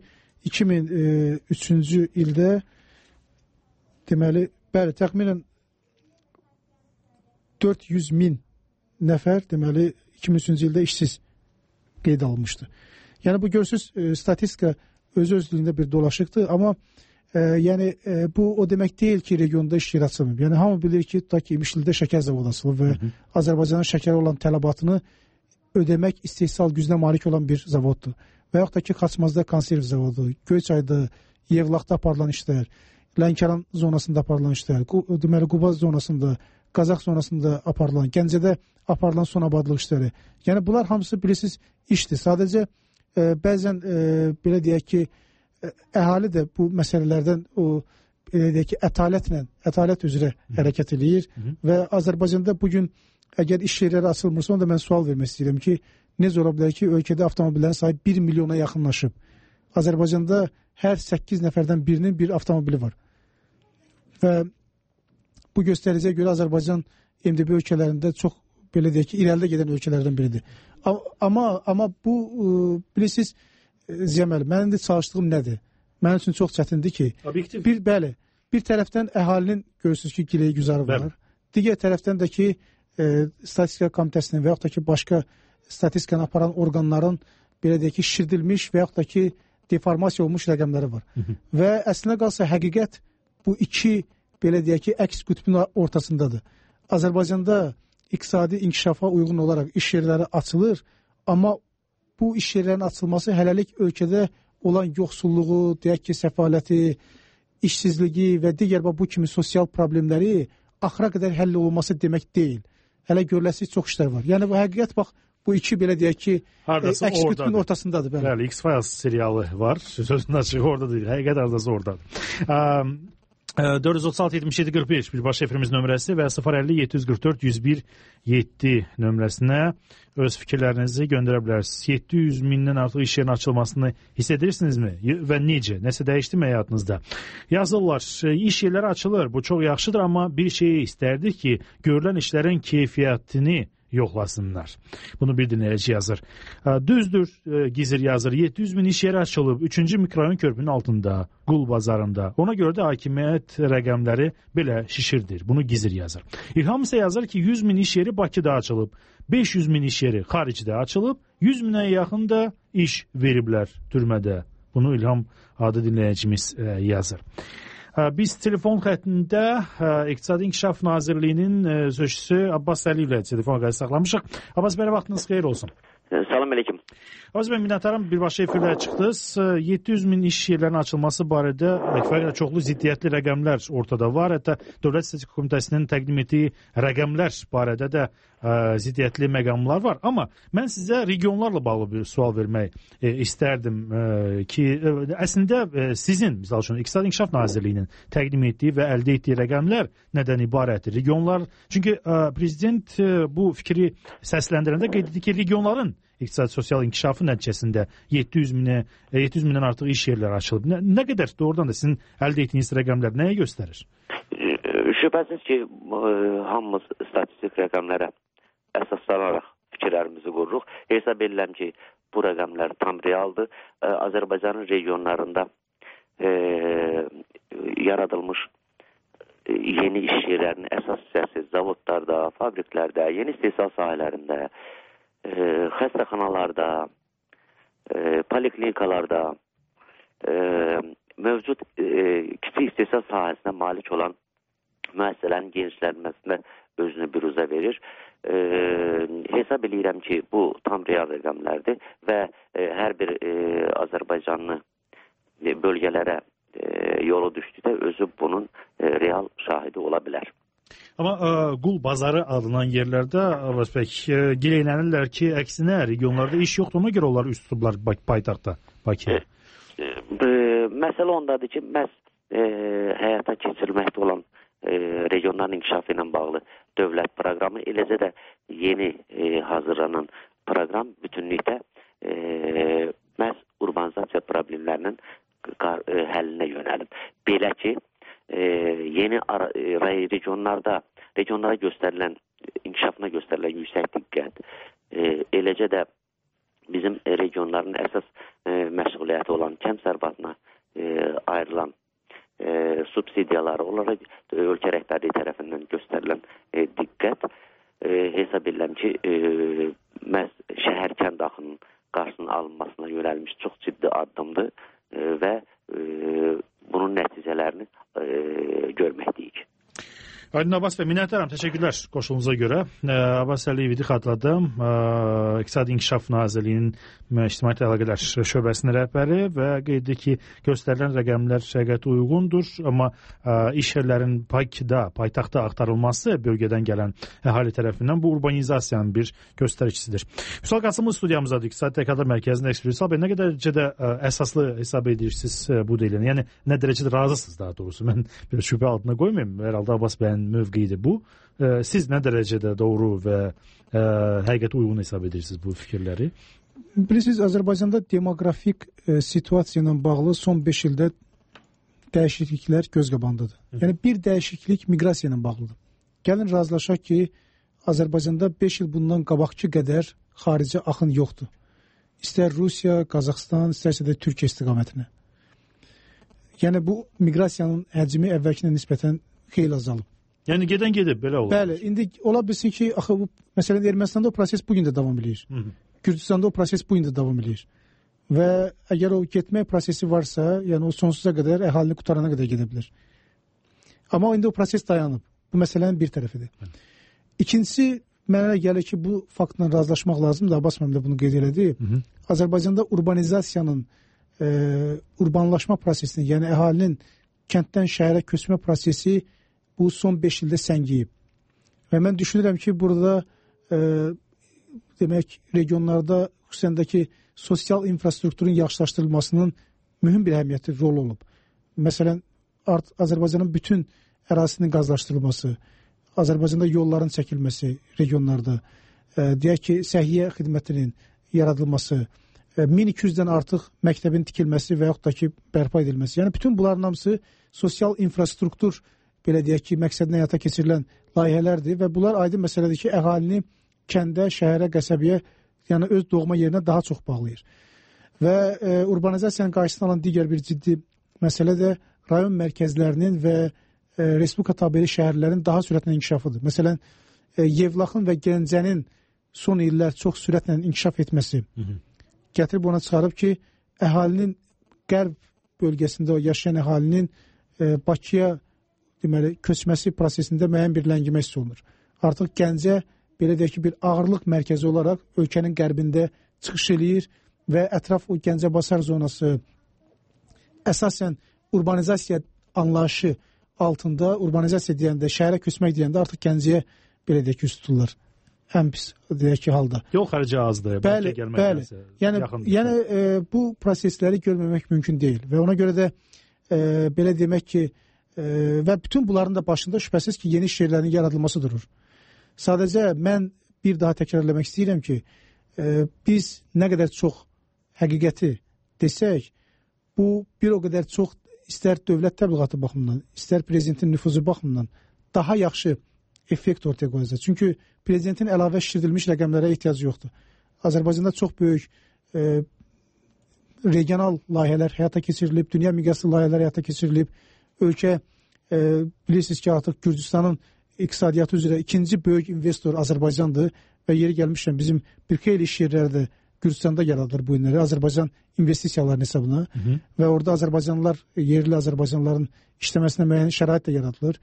2003-cü ildə deməli bəli təxminən 400 min nəfər deməli 2003-cü ildə işsiz qeyd alınmışdı. Yəni bu görürsüz statistika öz-özlüyündə bir dolaşıqdır, amma yəni bu o demək deyil ki, regionda iş yeri açılmır. Yəni hamı bilir ki, ta ki İmişlidə şəkər zavodu açılıb və Azərbaycanın şəkərə olan tələbatını ödəmək istehsal gücünə malik olan bir zavoddur. Və yaxud da ki, Xaçmazda konserv zavodu, Göyçayda, Yevlaxda aparılan işlər, Lənkəran zonasında aparılan işlər, deməli Quba zonasında, Qazax zonasında aparılan, Gəncədə aparılan son abadlıq işləri. Yəni bunlar hamısı bilirsiniz işdir. Sadəcə bəzən belə deyək ki, əhali də bu məsələlərdən o belə deyək ki, ətalət üzrə hərəkət eləyir və Azərbaycanda bugün əgər iş yerləri açılmırsa, onda mən sual vermək istəyirəm ki, necə ola bilər ki, ölkədə avtomobillərin sayı 1 milyona yaxınlaşıb. Azərbaycanda hər 8 nəfərdən birinin bir avtomobili var. Və bu göstəriciyə görə Azərbaycan MDB ölkələrində çox belə deyək ki, irəlidə gedən ölkələrdən biridir. Amma bu bilirsiniz Ziyəməli, mənim də çalışdığım nədir? Mənim üçün çox çətindir ki, bir tərəfdən əhalinin görürsünüz ki, giləyi güzarı var. Digər tərəfdən də ki, Statistika Komitəsinin və yaxud da ki, başqa statistikanı aparan orqanların belə deyək ki, şişirdilmiş və yaxud da ki, deformasiya olmuş rəqəmləri var. Və əslində qalsa həqiqət bu iki, belə deyək ki, əks qütbün ortasındadır. Azərbaycanda iqtisadi inkişafa uyğun olaraq iş yerləri açılır, amma bu iş yerlərinin açılması hələlik ölkədə olan yoxsulluğu, deyək ki, səfaləti, işsizliyi və digər bu kimi sosial problemləri axıra qədər həll olunması demək deyil. Hələ görüləsi çox işlər var. Yəni bu həqiqət bax, bu iki belə deyək ki, əks qütbün ortasındadır. Bəli, X-Files serialı var. Sözün açığı orada deyil. Həqiqət aradası oradadır. 436-77-41 birbaşa efirimiz nömrəsi və 050-744-101-7 nömrəsinə öz fikirlərinizi göndərə bilərsiniz. 700 mindən artıq iş yerinin açılmasını hiss edirsinizmi? Və necə? Nəsə dəyişdi mi həyatınızda? Yazırlar, iş yerləri açılır, bu çox yaxşıdır, amma bir şeyi istərdik ki, görülən işlərin keyfiyyətini yoxlasınlar. Bunu bir dinləyici yazır. Düzdür, Gizir yazır. 700 min iş yeri açılıb 3-cü mikrorayon körpünün altında, Qul bazarında. Ona görə də hakimiyyət rəqəmləri belə şişirdir. Bunu Gizir yazır. İlham isə yazır ki, 100 min iş yeri Bakıda açılıb, 500 min iş yeri xaricdə açılıb, 100 minə yaxın da iş veriblər türmədə. Bunu İlham adı dinləyicimiz yazır. Biz telefon xəttində İqtisadi İnkişaf Nazirliyinin sözçüsü Abbas Əliyev ilə telefon xətti saxlamışıq. Abbas bəy, vaxtınız xeyir olsun. Salam əleykum. Abbas bəy, minnətdaram, birbaşa efirlərə çıxdınız. 700 min iş yerlərinin açılması barədə çoxlu ziddiyyətli rəqəmlər ortada var. Hətta Dövlət Statistika Komitəsinin təqdim etdiyi rəqəmlər barədə də ziddiyyətli məqamlar var. Amma mən sizə regionlarla bağlı bir sual vermək istərdim ki, əslində sizin, misal üçün, İqtisadi İnkişaf Nazirliyinin təqdim etdiyi və əldə etdiyi rəqəmlər nədən ibarətdir? Regionlar, çünki prezident bu fikri səsləndirəndə qeyd etdi ki, regionların iqtisadi sosial inkişafı nəticəsində 700 mindən artıq iş yerləri açılıb. Nə qədər doğrudan da sizin əldə etdiyiniz rəqəmlər nəyə göstərir? Şübhəsiz ki, hamımız statistik rəqəmlərə əsaslanaraq fikirlərimizi qururuq. Hesab edirəm ki, bu rəqəmlər tam realdır. Azərbaycanın regionlarında yaradılmış yeni iş yerlərinin əsas hissəsi zavodlarda, fabriklərdə, yeni istehsal sahələrində, xəstəxanalarda, poliklinikalarda mövcud kiçik istehsal sahəsinə malik olan müəssisələrin genişlənməsində özünü büruzə verir. Hesab edirəm ki, bu tam real rəqəmlərdir və hər bir Azərbaycanlı bölgələrə yolu düşdükdə özü bunun real şahidi ola bilər. Amma Qul bazarı adlanan yerlərdə gileylənirlər ki, əksinə regionlarda iş yoxdur, ona görə onlar üst tutublar paytaxtda, Bakıya. Məsələ ondadır ki, məhz həyata keçirilməkdə olan regionların inkişafı ilə bağlı dövlət proqramı, eləcə də yeni hazırlanan proqram bütünlükdə məhz urbanizasiya problemlərinin həllinə yönəlib. Belə ki, yeni regionlara göstərilən, inkişafına göstərilən yüksək diqqət, eləcə də bizim regionların əsas məşğuliyyəti olan kənd sərbatına ayrılan subsidiyaları, onlara ölkə rəhbərliyi tərəfindən göstərilən diqqət, hesab edirəm ki, məhz şəhər-kənd axının qarşısının alınmasına yönəlmiş çox ciddi addımdır və bunun nəticələrini görməkdəyik. Aydın Abbas bəy, minnətdaram, təşəkkürlər qoşulunuza görə. Abbas Əliyevi xatırladım, İqtisadi İnkişaf Nazirliyinin İctimaiyyət Əlaqələr şöbəsinin rəhbəri və qeyd etdi ki, göstərilən rəqəmlər həqiqətə uyğundur, amma iş yerlərinin Bakıda, paytaxtda axtarılması bölgədən gələn əhali tərəfindən bu urbanizasiyanın bir göstəricisidir. Vüsal Qasımlı studiyamızdadır, İqtisadi Tədqiqatlar Mərkəzinin eksperti. Vüsal bəy, nə qədərcə əsaslı hesab edirsiniz bu deyilən? Yəni, nə dərəcədə razısınız daha doğrusu? Mən bir şübhə altına qoymayayım. Herhalde Abbas bəyin mövqeyidir bu. Siz nə dərəcədə doğru və həqiqətə uyğun hesab edirsiniz bu fikirləri? Bilirsiniz, Azərbaycanda demoqrafik situasiya ilə bağlı son 5 ildə dəyişikliklər göz qabağındadır. Yəni, bir dəyişiklik miqrasiya ilə bağlıdır. Gəlin razılaşaq ki, Azərbaycanda 5 il bundan qabaqki qədər xarici axın yoxdur. istər Rusiya, Qazaxstan, istərsə də Türkiyə istiqamətinə. Yəni bu miqrasiyanın həcmi əvvəlkinə nisbətən xeyli azalıb. Yəni gedən gedib, belə olur. Bəli, indi ola bilsin ki, axı bu məsələn Ermənistanda o proses bu gün də davam edir. Gürcüstanda o proses bu gün də davam edir. Və əgər o getmək prosesi varsa, yəni o sonsuza qədər əhalini qutarana qədər gedə bilər. Amma indi o proses dayanıb. Bu məsələnin bir tərəfidir. İkincisi, mənə gəlir ki, bu faktla razılaşmaq lazımdır. Abbas müəllim də bunu qeyd elədi. Azərbaycanda urbanizasiyanın, urbanlaşma prosesini, yəni əhalinin kənddən şəhərə köçmə prosesi bu son 5 ildə səngiyib. Və mən düşünürəm ki, burada demək, regionlarda, xüsusəndəki sosial infrastrukturun yaxşılaşdırılmasının mühüm bir əhəmiyyətli rol olub. Məsələn, Azərbaycanın bütün ərazisinin qazlaşdırılması, Azərbaycanda yolların çəkilməsi regionlarda, deyək ki, səhiyyə xidmətinin yaradılması, 1200-dən artıq məktəbin tikilməsi və yaxud da ki, bərpa edilməsi. Yəni, bütün bunların hamısı sosial infrastruktur, belə deyək ki, məqsədlə həyata keçirilən layihələrdir və bunlar aydın məsələdir ki, əhalini kəndə, şəhərə, qəsəbəyə, yəni öz doğma yerinə daha çox bağlayır. Və urbanizasiyanın qarşısını alan digər bir ciddi məsələ də rayon mərkəzlərinin və Respublika tabeli şəhərlərin daha sürətlə inkişafıdır. Məsələn, Yevlaxın və Gəncənin son illər çox sürətlə inkişaf etməsi gətirib ona çıxarıb ki, əhalinin qərb bölgəsində yaşayan əhalinin Bakıya deməli, köçməsi prosesində müəyyən bir ləngimə hiss olunur. Artıq Gəncə, belə deyək ki, bir ağırlıq mərkəzi olaraq ölkənin qərbində çıxış eləyir və ətraf o Gəncəbasar zonası əsasən urbanizasiya anlayışı altında, urbanizasiya deyəndə, şəhərə köçmək deyəndə artıq Gəncəyə belə deyək ki, üst tuturlar. Ən pis deyək ki, halda. Yol xərci azdır. Bəli. Yəni bu prosesləri görməmək mümkün deyil və ona görə də belə demək ki, və bütün bunların da başında şübhəsiz ki, yeni iş yerlərinin yaradılması durur. Sadəcə mən bir daha təkrarlamaq istəyirəm ki, biz nə qədər çox həqiqəti desək, bu bir o qədər çox istər dövlət təbliğatı baxımından, istər prezidentin nüfuzu baxımından daha yaxşı effekt ortaya qoyacaq. Çünki prezidentin əlavə şişirdilmiş rəqəmlərə ehtiyacı yoxdur. Azərbaycanda çox böyük regional layihələr həyata keçirilib, dünya miqyaslı layihələr həyata keçirilib. Ölkə bilirsiniz ki, artıq Gürcüstanın iqtisadiyyatı üzrə ikinci böyük investor Azərbaycandır və yeri gəlmişkən bizim bir xeyli iş yerləri də Gürcüstanda yaradılır bu günləri Azərbaycan investisiyalarının hesabına və orada Azərbaycanlılar, yerli Azərbaycanlıların işləməsinə müəyyən şərait də yaradılır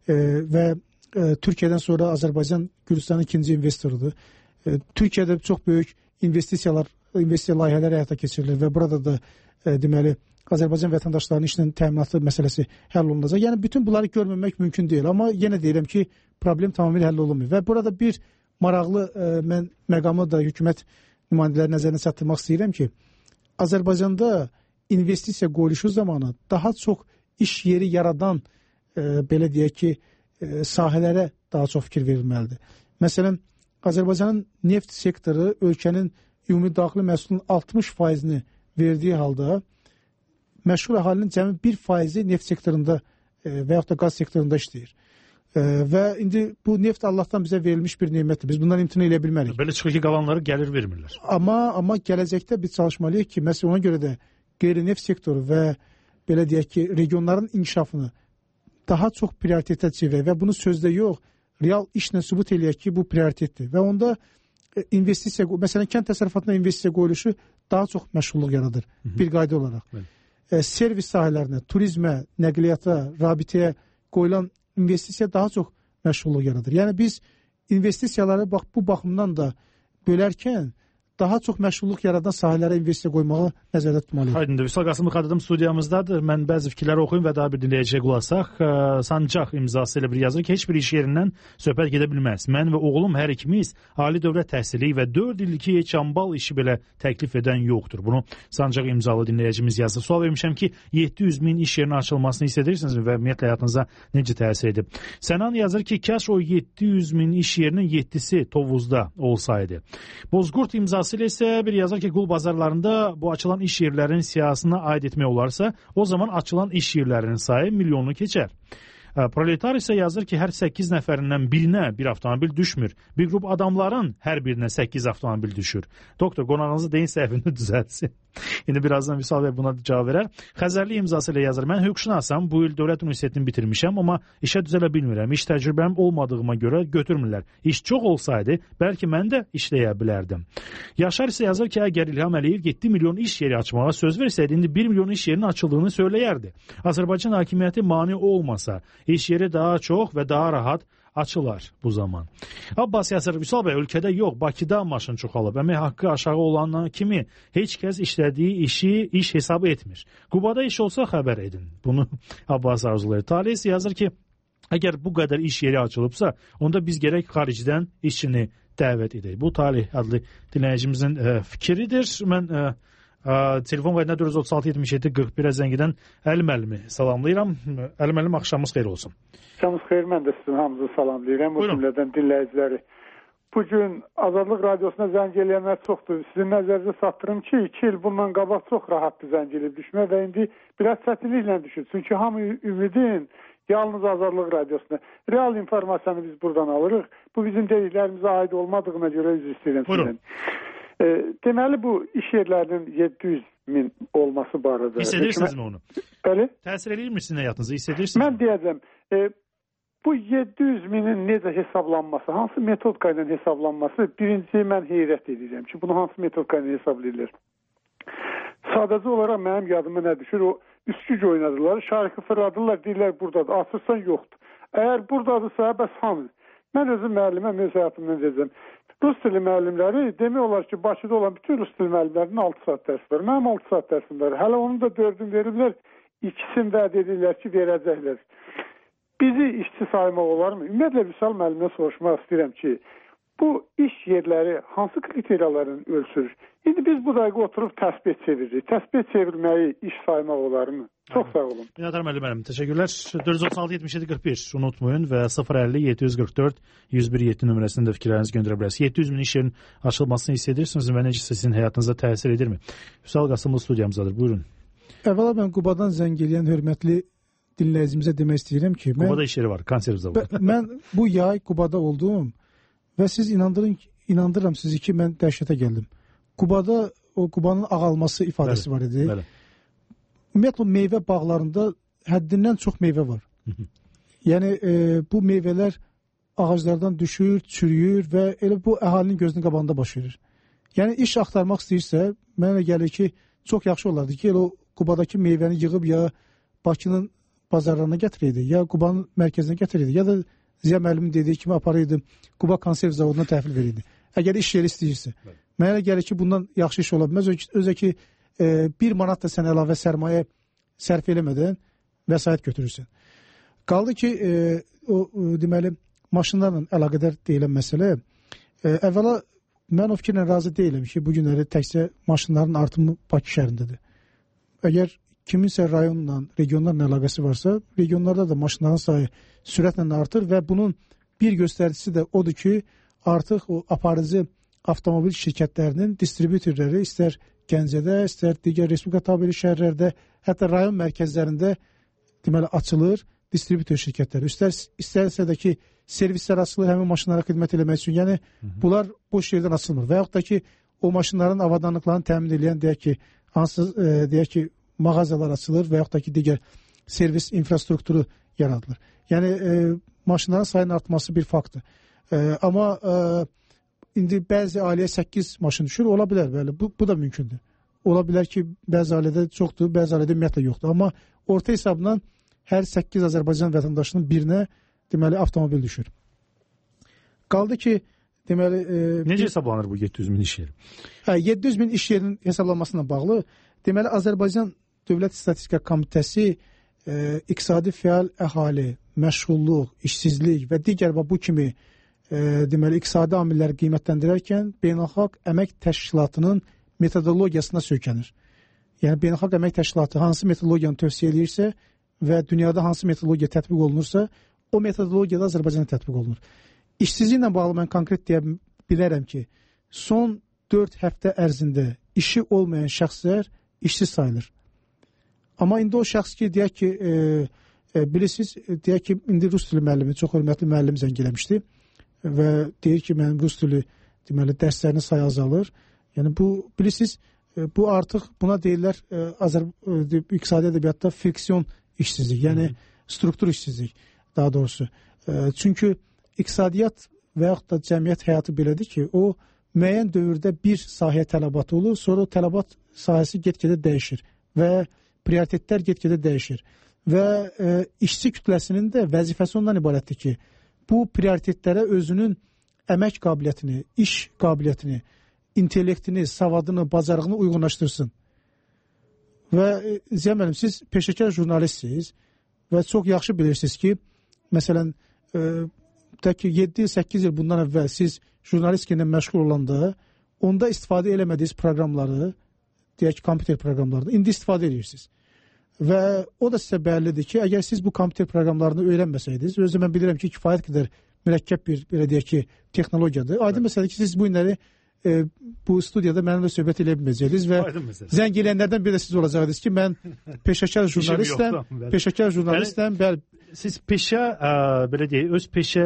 və Türkiyədən sonra Azərbaycan Gürcüstanın ikinci investorudur. Türkiyədə çox böyük investisiya layihələri həyata keçirilir və burada da deməli Azərbaycan vətəndaşlarının işinin təminatı məsələsi həll olunacaq. Yəni bütün bunları görməmək mümkün deyil, amma yenə deyirəm ki, problem tamamilə həll olunmuyor və burada bir maraqlı mən məqamı da hökumət nümayəndələri nəzərinə çatdırmaq istəyirəm ki, Azərbaycanda investisiya qoyuluşu zamanı daha çox iş yeri yaradan belə deyək ki, sahələrə daha çox fikir verilməlidir. Məsələn, Azərbaycanın neft sektoru ölkənin ümumi daxili məhsulunun 60%-ni verdiyi halda məşğul əhalinin cəmi 1% neft sektorunda və yaxud da qaz sektorunda işləyir. Və indi bu neft Allahdan bizə verilmiş bir nemətdir. Biz bundan imtina edə bilmərik. Belə çıxır ki, qalanları gəlir vermirlər. Amma gələcəkdə biz çalışmalıyıq ki, məsələn ona görə də qeyri-neft sektoru və belə deyək ki, regionların inkişafını daha çox prioritetə çevirək və bunu sözdə yox, real işlə sübut eləyək ki, bu prioritetdir. Və onda investisiya, məsələn, kənd təsərrüfatına investisiya qoyuluşu daha çox məşğulluq yaradır bir qayda olaraq. Servis sahələrinə, turizmə, nəqliyyata, rabitəyə qoyulan investisiya daha çox məşğulluq yaradır. Yəni biz investisiyaları bu baxımdan da bölərkən daha çox məşğulluq yaradan sahələrə investisiya qoymağı nəzərdə tutmalıyıq. Aydındır. Vüsal Qasımlı xanım studiyamızdadır. Mən bəzi fikirləri oxuyum və daha bir dinləyiciyə qulaq asaq. Sancaq imzası ilə bir yazır ki, heç bir iş yerindən söhbət gedə bilməz. Mən və oğlum hər ikimiz ali dövlət təhsili və 4 illik çambal işi belə təklif edən yoxdur. Bunu Sancaq imzalı dinləyicimiz yazdı. Sual vermişəm ki, 700 min iş yerinin açılmasını hissedirsiniz və ümumiyyətlə həyatınıza necə təsir edib? Sənan yazır ki, kaş o 700 min iş yerinin 7-si Tovuzda olsaydı. Bozqurt imzası ilə isə bir yazar ki, qul bazarlarında bu açılan iş yerlərinin siyasına aid etmək olarsa, o zaman açılan iş yerlərinin sayı milyonunu keçər. Proletar isə yazır ki, hər 8 nəfərindən birinə bir avtomobil düşmür. Bir qrup adamların hər birinə 8 avtomobil düşür. Doktor, qonağınızı deyin səhvini düzəltsin. İndi birazdan Vüsal bəy buna cavab verər. Xəzərli imzası ilə yazır. Mən hüquqşünasam, bu il Dövlət Universitetini bitirmişəm, amma işə düzələ bilmirəm. İş təcrübəm olmadığıma görə götürmürlər. İş çox olsaydı, bəlkə mən də işləyə bilərdim. Yaşar isə yazır ki, əgər İlham Əliyev 7 milyon iş yeri açmağa söz versəydi, indi 1 milyon iş yerinin açıldığını söyləyərdi. Azərbaycan hakimiyyəti mane olmasa, iş yeri daha çox və daha rahat açılar bu zaman. Abbas yazır, Vüsal bəy, ölkədə yox, Bakıda maşın çoxalıb. Əmək haqqı aşağı olandan kimi heç kəs işlədiyi işi iş hesabı etmir. Qubada iş olsa xəbər edin. Bunu Abbas arzulayır. Talih yazır ki, əgər bu qədər iş yeri açılıbsa, onda biz gərək xaricdən işçini dəvət edək. Bu Talih adlı dinləyicimizin fikridir. Mən telefon qaydına 436-77-41-ə zəng edən Əli müəllimi salamlayıram. Əli müəllim, axşamınız xeyir olsun. Axşamınız xeyir, mən də sizin hamınızı salamlayıram. Bu cümlədən dinləyiciləri. Bugün Azadlıq Radiosuna zəng eləyənlər çoxdur. Sizin nəzərinizə satdırım ki, 2 il bundan qabaq çox rahatdır zəng eləyib düşmə və indi biraz çətinliklə düşür. Çünki hamı ümidin yalnız Azadlıq Radiosuna. Real informasiyanı biz buradan alırıq. Bu bizim dediklərimizə aid olmadığına görə üzr istəyirəm sizdən. Deməli, bu iş yerlərinin 700 min olması barədə. Hiss edirsinizmi onu? Bəli. Təsir edir mi sizin həyatınıza? Hiss edirsiniz? Mən deyəcəm, bu 700 minin necə hesablanması, hansı metodika ilə hesablanması, birincisi mən heyrət edirəm ki, bunu hansı metodika ilə hesablayırlar. Sadəcə olaraq mənim yadıma nə düşür, o üstüc oynadılar, şarkı fırladılar, deyirlər buradadır, açırsan yoxdur. Əgər buradadırsa, bəs hanı? Mən özüm müəlliməm, öz həyatımdan deyəcəm. Rus dili müəllimləri demək olar ki, Bakıda olan bütün rus dili müəllimlərinin 6 saat dərsi var. Mənim 6 saat dərsim var. Hələ onu da 4-ünü veriblər, ikisini vəd edirlər ki, verəcəklər. Bizi işçi saymaq olarmı? Ümumiyyətlə, Vüsal müəllimdən soruşmaq istəyirəm ki, bu iş yerləri hansı kriteriyaların ölçülür? İndi biz bu dəqiqə oturub təsbih çeviririk. Təsbih çevirməyi iş saymaq olarmı? Çox sağ olun. Minatar müəllim, təşəkkürlər. 436-77-41 unutmayın və 050-744-101-7 nömrəsində fikirlərinizi göndərə bilərsiniz. 700 min iş yerinin açılmasını hiss edirsiniz və necə sizin həyatınıza təsir edirmi? Vüsal Qasımlı studiyamızdadır. Buyurun. Əvvəla mən Qubadan zəng eləyən hörmətli dinləyicimizə demək istəyirəm ki, Qubada iş yeri var, konserv zavodu. Mən bu yay Qubada oldum və siz inandırıram sizi ki, mən dəhşətə gəldim. Qubada o Qubanın ağalması ifadəsi var idi. Bəli. Ümumiyyətlə, meyvə bağlarında həddindən çox meyvə var. Yəni, bu meyvələr ağaclardan düşür, çürüyür və elə bu əhalinin gözünün qabağında baş verir. Yəni, iş axtarmaq istəyirsə, mənə gəlir ki, çox yaxşı olardı ki, elə o Qubadakı meyvəni yığıb ya Bakının bazarlarına gətirəydi, ya Qubanın mərkəzinə gətirəydi, ya da Ziya müəllimin dediyi kimi aparaydı, Quba konserv zavoduna təhvil verirdi. Əgər iş yeri istəyirsə. Mənə gəlir ki, bundan yaxşı iş ola bilməz. Özə ki, 1 manat da sən əlavə sərmayə sərf eləmədən vəsait götürürsən. Qaldı ki, deməli, maşınlarla əlaqədar deyilən məsələ, əvvəla mən o fikirlə razı deyiləm ki, bu günləri təkcə maşınların artımı Bakı şəhərindədir. Əgər kiminsə rayonla, regionlarla əlaqəsi varsa, regionlarda da maşınların sayı sürətlə artır və bunun bir göstəricisi də odur ki, artıq o aparıcı avtomobil şirkətlərinin distributorları istər Gəncədə, istər digər Respublika tabeli şəhərlərdə, hətta rayon mərkəzlərində deməli açılır distributor şirkətləri. İstərsə də ki, servislər açılır həmin maşınlara xidmət eləmək üçün. Yəni, bunlar boş yerdən açılmır. Və yaxud da ki, o maşınların avadanlıqlarını təmin edən deyək ki, mağazalar açılır və yaxud da ki, digər servis infrastrukturu yaradılır. Yəni, maşınların sayının artması bir faktdır. Amma indi bəzi ailəyə 8 maşın düşür, ola bilər, bəli, bu da mümkündür. Ola bilər ki, bəzi ailədə çoxdur, bəzi ailədə ümumiyyətlə yoxdur. Amma orta hesabla hər 8 Azərbaycan vətəndaşının birinə deməli avtomobil düşür. Qaldı ki, deməli... Necə hesablanır bu 700 min iş yeri? 700 min iş yerinin hesablanmasına bağlı, deməli Azərbaycan Dövlət İstatistika Komitəsi iqtisadi fəal əhali, məşğulluq, işsizlik və digər bu kimi deməli iqtisadi amilləri qiymətləndirərkən beynəlxalq əmək təşkilatının metodologiyasına söykənir. Yəni beynəlxalq əmək təşkilatı hansı metodologiyanı tövsiyə edirsə və dünyada hansı metodologiya tətbiq olunursa, o metodologiyada Azərbaycanda tətbiq olunur. İşsizliklə bağlı mən konkret deyə bilərəm ki, son 4 həftə ərzində işi olmayan şəxslər işsiz sayılır. Amma indi o şəxs ki, deyək ki, bilirsiniz, deyək ki, indi rus dili müəllimi, çox hörmətli müəllim zəng eləmişdi və deyir ki, mənim rus dili deməli dərslərinin sayı azalır. Yəni bu bilirsiniz, bu artıq buna deyirlər iqtisadi ədəbiyyatda friksiyon işsizlik, yəni struktur işsizlik daha doğrusu. Çünki iqtisadiyyat və yaxud da cəmiyyət həyatı belədir ki, o müəyyən dövrdə bir sahəyə tələbat olur, sonra o tələbat sahəsi get-gedə dəyişir və prioritetlər get-gedə dəyişir. Və işçi kütləsinin də vəzifəsi ondan ibarətdir ki, bu prioritetlərə özünün əmək qabiliyyətini, iş qabiliyyətini, intellektini, savadını, bacarığını uyğunlaşdırsın. Və Ziya müəllim, siz peşəkar jurnalistsiniz və çox yaxşı bilirsiniz ki, məsələn, 7-8 il bundan əvvəl siz jurnalistika ilə məşğul olanda, onda istifadə eləmədiyiniz proqramları, deyək ki, kompüter proqramlarını, indi istifadə edirsiniz. Və o da sizə bəllidir ki, əgər siz bu kompüter proqramlarını öyrənməsəydiniz, özü mən bilirəm ki, kifayət qədər mürəkkəb bir, belə deyək ki, texnologiyadır. Aydın məsələdir ki, siz bu günləri bu studiyada mənimlə söhbət eləyə bilməyəcəksiniz və zəng eləyənlərdən biri də siz olacaqdınız ki, mən peşəkar jurnalistəm, bəli. Siz peşə, belə deyək, öz peşə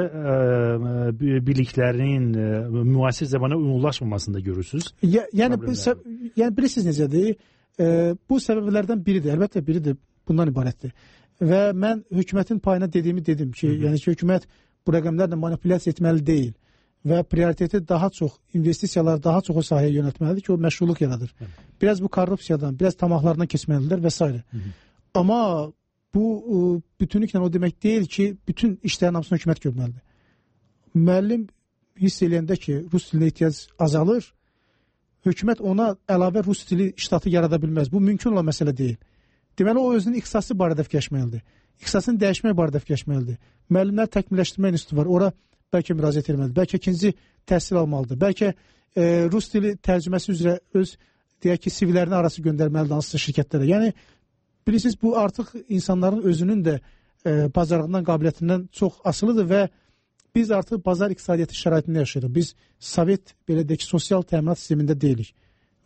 biliklərinin müasir zamana uyğunlaşmamasında görürsünüz? Yəni bilirsiniz necədir? Bu səbəblərdən biridir, əlbəttə biridir, bundan ibarətdir. Və mən hökumətin payına dediyimi dedim ki, yəni ki, hökumət bu rəqəmlərlə manipulyasiya etməli deyil və prioriteti daha çox, investisiyalar daha çox o sahəyə yönəltməlidir ki, o məşğulluq yaradır. Biraz bu korrupsiyadan, biraz tamahlardan keçməlidirlər və s. Amma bu bütünlüklə o demək deyil ki, bütün işlərin hamısını hökumət görməlidir. Müəllim hiss eləyəndə ki, rus dilinə ehtiyac azalır, hökumət ona əlavə rus dili ştatı yarada bilməz. Bu mümkün olan məsələ deyil. Deməli, o özünün ixtisası barədə fikirləşməlidir. İxtisasını dəyişmək barədə fikirləşməlidir. Müəllimlər təkmilləşdirmə institutu var, ora bəlkə müraciət etməlidir, bəlkə ikinci təhsil almalıdır, bəlkə rus dili tərcüməsi üzrə öz, deyək ki, CV-lərini arası göndərməlidir hansısa şirkətlərə. Yəni, bilirsiniz, bu artıq insanların özünün də bacarığından, qabiliyyətindən çox asılıdır və biz artıq bazar iqtisadiyyatı şəraitində yaşayırıq. Biz Sovet, belə deyək ki, sosial təminat sistemində deyilik.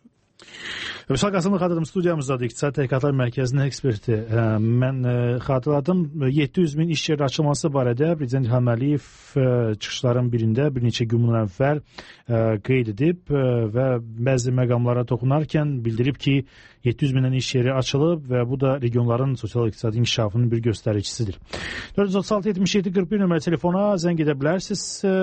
Vüsal Qasımlı xatırladım, studiyamızdadır, İqtisadi Təhqiqatlar Mərkəzinin eksperti. Mən xatırladım, 700 min iş yeri açılması barədə Prezident İlham Əliyev çıxışların birində bir neçə gün əvvəl qeyd edib və bəzi məqamlara toxunarkən bildirib ki, 700 mindən iş yeri açılıb və bu da regionların sosial-iqtisadi inkişafının bir göstəricisidir. 436-77-41 nömrə telefona zəng edə bilərsiniz.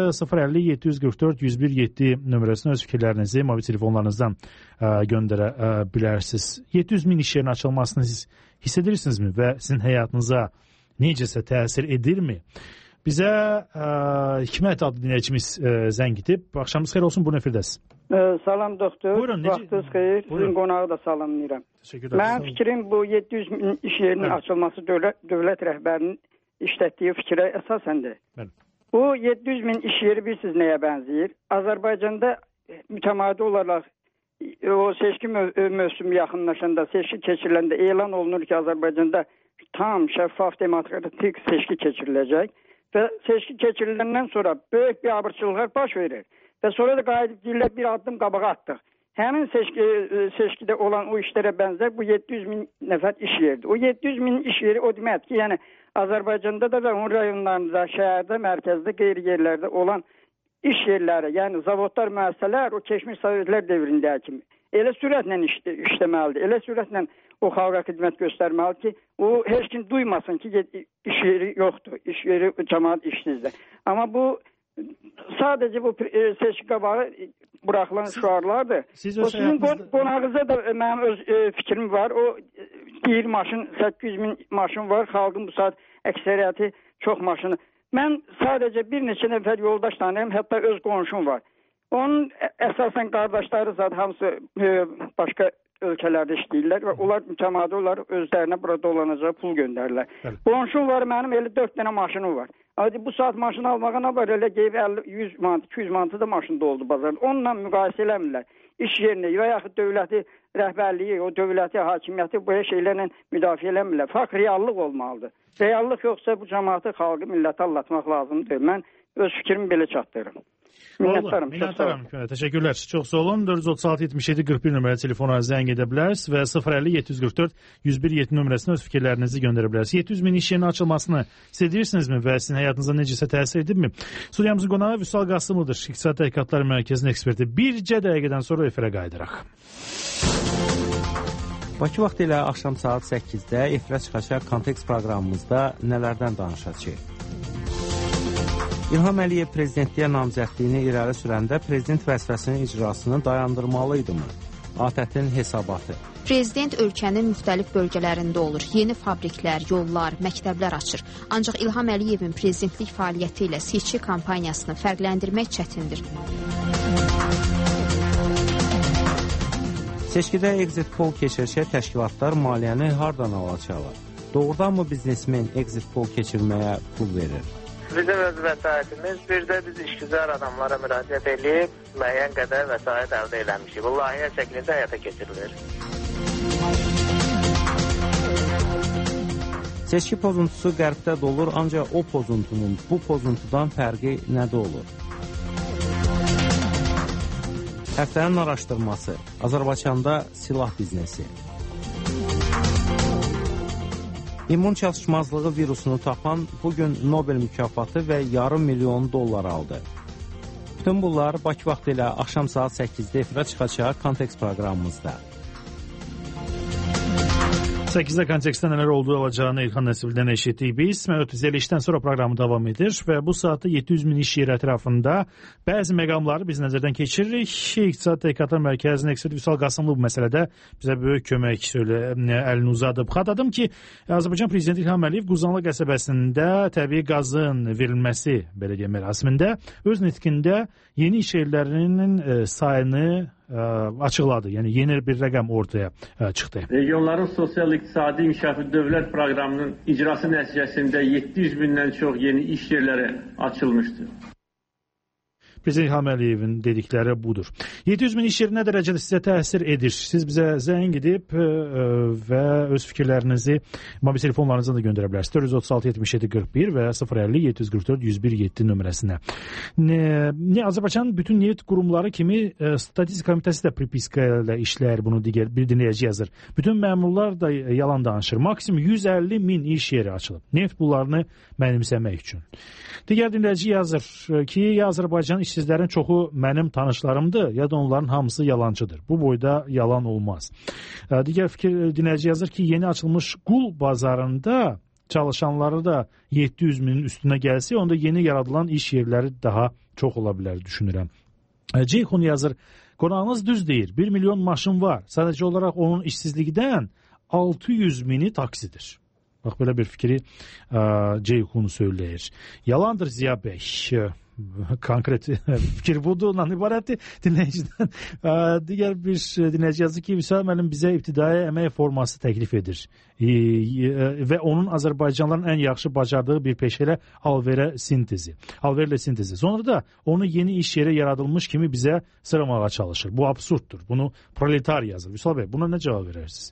050-744-101-7 nömrəsində öz fikirlərinizi mobil telefonlarınızdan göndərə bilərsiniz. 700 min iş yerinin açılmasını siz hiss edirsinizmi və sizin həyatınıza necəsə təsir edirmi? Bizə Hikmət adlı dinləyicimiz zəng edib. Axşamınız xeyir olsun, buyurun efirdəsiz. Salam doktor, vaxtınız xeyir, sizin qonağı da salamlayıram. Mənim fikrim bu 700 min iş yerinin açılması dövlət rəhbərinin işlətdiyi fikrə əsasəndir. Bu 700 min iş yeri bilirsiniz nəyə bənzəyir? Azərbaycanda mütəmadi olaraq o seçki mövsümü yaxınlaşanda, seçki keçiriləndə elan olunur ki, Azərbaycanda tam şəffaf demokratik seçki keçiriləcək və seçki keçiriləndən sonra böyük bir abırçılıqlar baş verir və sonra da qayıdıb deyirlər bir addım qabağa atdıq. Həmin seçkidə olan o işlərə bənzər bu 700 min nəfər iş yeridir. O 700 min iş yeri o deməkdir ki, yəni Azərbaycanda da və onun rayonlarında, şəhərdə, mərkəzdə, qeyri yerlərdə olan iş yerləri, yəni zavodlar, müəssisələr o keçmiş Sovetlər dövründəki kimi elə sürətlə işləməlidir, elə sürətlə o xalqa xidmət göstərməlidir ki, o heç kim duymasın ki, iş yeri yoxdur, iş yeri cəmaat işsizdir. Amma bu sadəcə bu seçki qabağı buraxılan şüarlardır. O sizin qonağınızda da mənim öz fikrim var. O deyir maşın, 800 min maşın var, xalqın bu saat əksəriyyəti çox maşını. Mən sadəcə bir neçə nəfər yoldaş tanıyım, hətta öz qonşum var. Onun əsasən qardaşları zaten hamısı başqa ölkələrdə işləyirlər və onlar mütəmadi olaraq özlərinə burada dolanacaq pul göndərirlər. Qonşum var, mənim elə 4 dənə maşınım var. Hadi bu saat maşını almağa nə var? Elə qeyb 100 manat, 200 manatı da maşında oldu bazarda. Onunla müqayisə eləmirlər. İş yerini və yaxud dövləti rəhbərliyi, o dövləti, hakimiyyəti bu şeylərlə müdafiə eləmirlər. Fakt reallıq olmalıdır. Reallıq yoxsa bu cəmaatı, xalqı, milləti allatmaq lazımdır. Mən öz fikrimi belə çatdırırım. Minnətdaram. Təşəkkürlər. Çox sağ olun. 436-77-41 nömrəli telefona zəng edə bilərsiniz və 050-744-101-7 nömrəsinə öz fikirlərinizi göndərə bilərsiniz. 700 min iş yerinin açılmasını istəyirsinizmi və sizin həyatınıza necəsə təsir edibmi? Studiyamızın qonağı Vüsal Qasımlıdır, İqtisadi Təhqiqatlar Mərkəzinin eksperti. Bircə dəqiqədən sonra efirə qayıdıraq. Bakı vaxtı ilə axşam saat 8-də efirə çıxacaq Kontekst proqramımızda nələrdən danışacağıq? İlham Əliyev prezidentliyə namizədliyini irəli sürəndə prezident vəzifəsinin icrasını dayandırmalıydımı? ATƏT-in hesabatı. Prezident ölkənin müxtəlif bölgələrində olur. Yeni fabriklər, yollar, məktəblər açır. Ancaq İlham Əliyevin prezidentlik fəaliyyəti ilə seçki kampaniyasını fərqləndirmək çətindir. Seçkidə exit poll keçirəcək təşkilatlar maliyyəni hardan alacaqlar? Doğrudanmı biznesmen exit poll keçirməyə pul verir? Bizim öz vəsaitimiz, bir də biz işgüzar adamlara müraciət edib müəyyən qədər vəsait əldə eləmişik. Bu layihə şəklində həyata keçirilir. Seçki pozuntusu qərbdə də olur, ancaq o pozuntunun bu pozuntudan fərqi nədə olur? Həftənin araşdırması, Azərbaycanda silah biznesi. İmmun çatışmazlığı virusunu tapan bugün Nobel mükafatı və $500,000 aldı. Bütün bunlar Bakı vaxtı ilə axşam saat 8-də efirə çıxacaq Kontekst proqramımızda. 8-də kontekstdə nələr olduğu olacağını İlhan Nəsibdən eşitdik biz. Mən ötüzəlişdən sonra proqramı davam edir və bu saatda 700 min iş yeri ətrafında bəzi məqamları biz nəzərdən keçiririk. İqtisadi Təhqiqatlar Mərkəzinin eksperti Vüsal Qasımlı bu məsələdə bizə böyük kömək əlini uzadıb. Xatırladım ki, Azərbaycan Prezidenti İlham Əliyev Quzanlı qəsəbəsində təbii qazın verilməsi belediyə mərasimində öz nitqində yeni iş yerlərinin sayını açıqladı. Yəni yeni bir rəqəm ortaya çıxdı. Regionların sosial-iqtisadi inkişafı dövlət proqramının icrası nəticəsində 700 mindən çox yeni iş yerləri açılmışdır. Prezident İlham Əliyevin dedikləri budur. 700 min iş yeri nə dərəcədə sizə təsir edir? Siz bizə zəng edib və öz fikirlərinizi mobil telefonlarınızdan da göndərə bilərsiniz. 436-77-41 və 050-744-101-7 nömrəsinə. Azərbaycanın bütün neft qurumları kimi Statistika Komitəsi də pripiska ilə işləyir, bunu bir dinləyici yazır. Bütün məmurlar da yalan danışır. Maksimum 150 min iş yeri açılıb. Neft pullarını mənimsəmək üçün. Digər dinləyici yazır ki, ya Azərbaycan işsizlərin çoxu mənim tanışlarımdır, ya da onların hamısı yalancıdır. Bu boyda yalan olmaz. Digər dinləyici yazır ki, yeni açılmış qul bazarında çalışanları da 700 minin üstünə gəlsə, onda yeni yaradılan iş yerləri daha çox ola bilər, düşünürəm. Ceyhun yazır, qonağınız düz deyir, 1 milyon maşın var. Sadəcə olaraq onun işsizlikdən 600 mini taksidir. Bax, belə bir fikri Ceyhun söyləyir. Yalandır Ziya bəy. Konkret fikir budur, ondan ibarətdir dinləyicidən. Digər bir dinləyici yazır ki, Vüsal müəllim bizə ibtidai əmək forması təklif edir və onun Azərbaycanlıların ən yaxşı bacardığı bir peşə ilə alverlə sintezi. Sonra da onu yeni iş yeri yaradılmış kimi bizə sıramağa çalışır. Bu absurddur. Bunu proletar yazır. Vüsal bəy, buna nə cavab verərsiniz?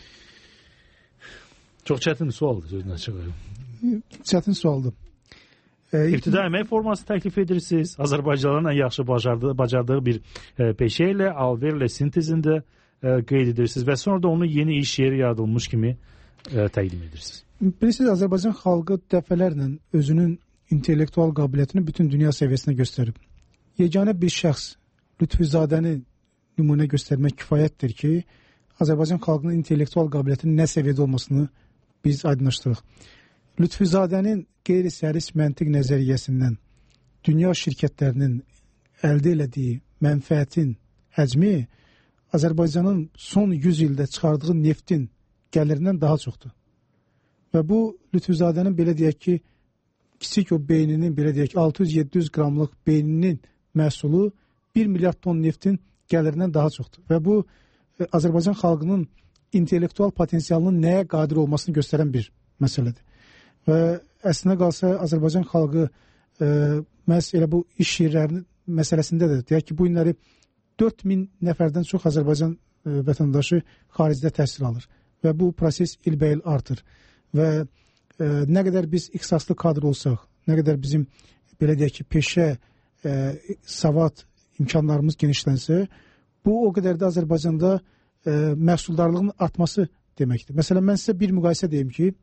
Çox çətin sualdır, sözünü açıq. Çətin sualdır. İbtidai əmək forması təklif edirsiniz. Azərbaycanlıların ən yaxşı bacardığı bir peşə ilə alverlə sintezində qeyd edirsiniz və sonra da onu yeni iş yeri yaradılmış kimi təqdim edirsiniz. Bilirsiniz, Azərbaycan xalqı dəfələrlə özünün intellektual qabiliyyətini bütün dünya səviyyəsinə göstərib. Yeganə bir şəxs Lütfuzadəni nümunə göstərmək kifayətdir ki, Azərbaycan xalqının intellektual qabiliyyətinin nə səviyyədə olmasını biz aydınlaşdırıq. Lütfuzadənin qeyri-səlis məntiq nəzəriyyəsindən dünya şirkətlərinin əldə elədiyi mənfəətin həcmi Azərbaycanın son 100 ildə çıxardığı neftin gəlirindən daha çoxdur. Və bu Lütfuzadənin belə deyək ki, kiçik o beyninin, belə deyək ki, 600-700 qramlıq beyninin məhsulu 1 milyard ton neftin gəlirindən daha çoxdur. Və bu Azərbaycan xalqının intellektual potensialının nəyə qadir olmasını göstərən bir məsələdir. Və əslində qalsa Azərbaycan xalqı məhz elə bu iş yerlərinin məsələsində də deyək ki, bu günləri 4000 nəfərdən çox Azərbaycan vətəndaşı xaricdə təhsil alır və bu proses ilbəil artır və nə qədər biz ixtisaslı kadr olsaq, nə qədər bizim belə deyək ki, peşə savad imkanlarımız genişlənsə, bu o qədər də Azərbaycanda məhsuldarlığın artması deməkdir. Məsələn, mən sizə bir müqayisə deyim ki,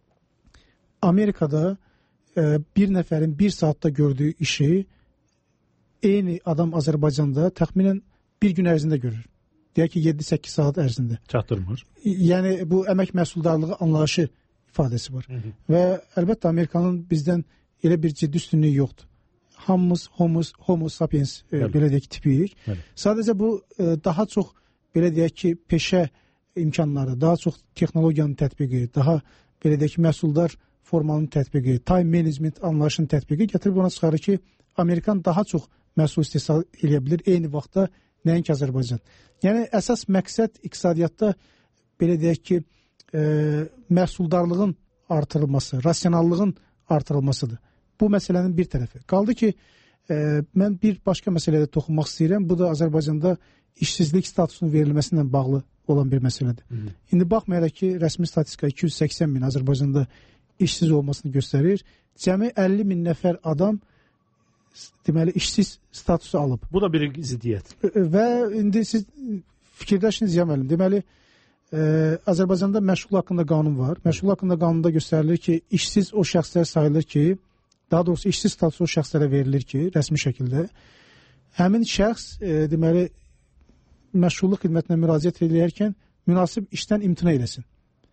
Amerikada bir nəfərin bir saatda gördüyü işi eyni adam Azərbaycanda təxminən bir gün ərzində görür. Deyək ki, 7-8 saat ərzində. Çatdırmır. Yəni, bu əmək məhsuldarlığı anlayışı ifadəsi var. Və əlbəttə, Amerikanın bizdən elə bir ciddi üstünlüyü yoxdur. Hamımız homo sapiens belə deyək tipiyik. Sadəcə bu daha çox belə deyək ki, peşə imkanları, daha çox texnologiyanın tətbiqi, daha belə deyək ki, məhsuldar formanın tətbiqi, time management anlayışının tətbiqi gətirib ona çıxarır ki, Amerikan daha çox məhsul istehsal edə bilir eyni vaxtda nəinki Azərbaycan. Yəni, əsas məqsəd iqtisadiyyatda belə deyək ki, məhsuldarlığın artırılması, rasionallığın artırılmasıdır. Bu məsələnin bir tərəfi. Qaldı ki, mən bir başqa məsələdə toxunmaq istəyirəm. Bu da Azərbaycanda işsizlik statusunun verilməsindən bağlı olan bir məsələdir. İndi baxmayaraq ki, rəsmi statistika 280 min Azərbaycanda işsiz olmasını göstərir. Cəmi 50 min nəfər adam deməli işsiz statusu alıb. Bu da bir ziddiyyət. Və indi siz fikirləşiniz ya müəllim. Deməli, Azərbaycanda məşğul haqqında qanun var. Məşğul haqqında qanunda göstərilir ki, işsiz o şəxslər sayılır ki, daha doğrusu işsiz statusu o şəxslərə verilir ki, rəsmi şəkildə həmin şəxs deməli məşğulluq xidmətinə müraciət edərkən münasib işdən imtina eləsin.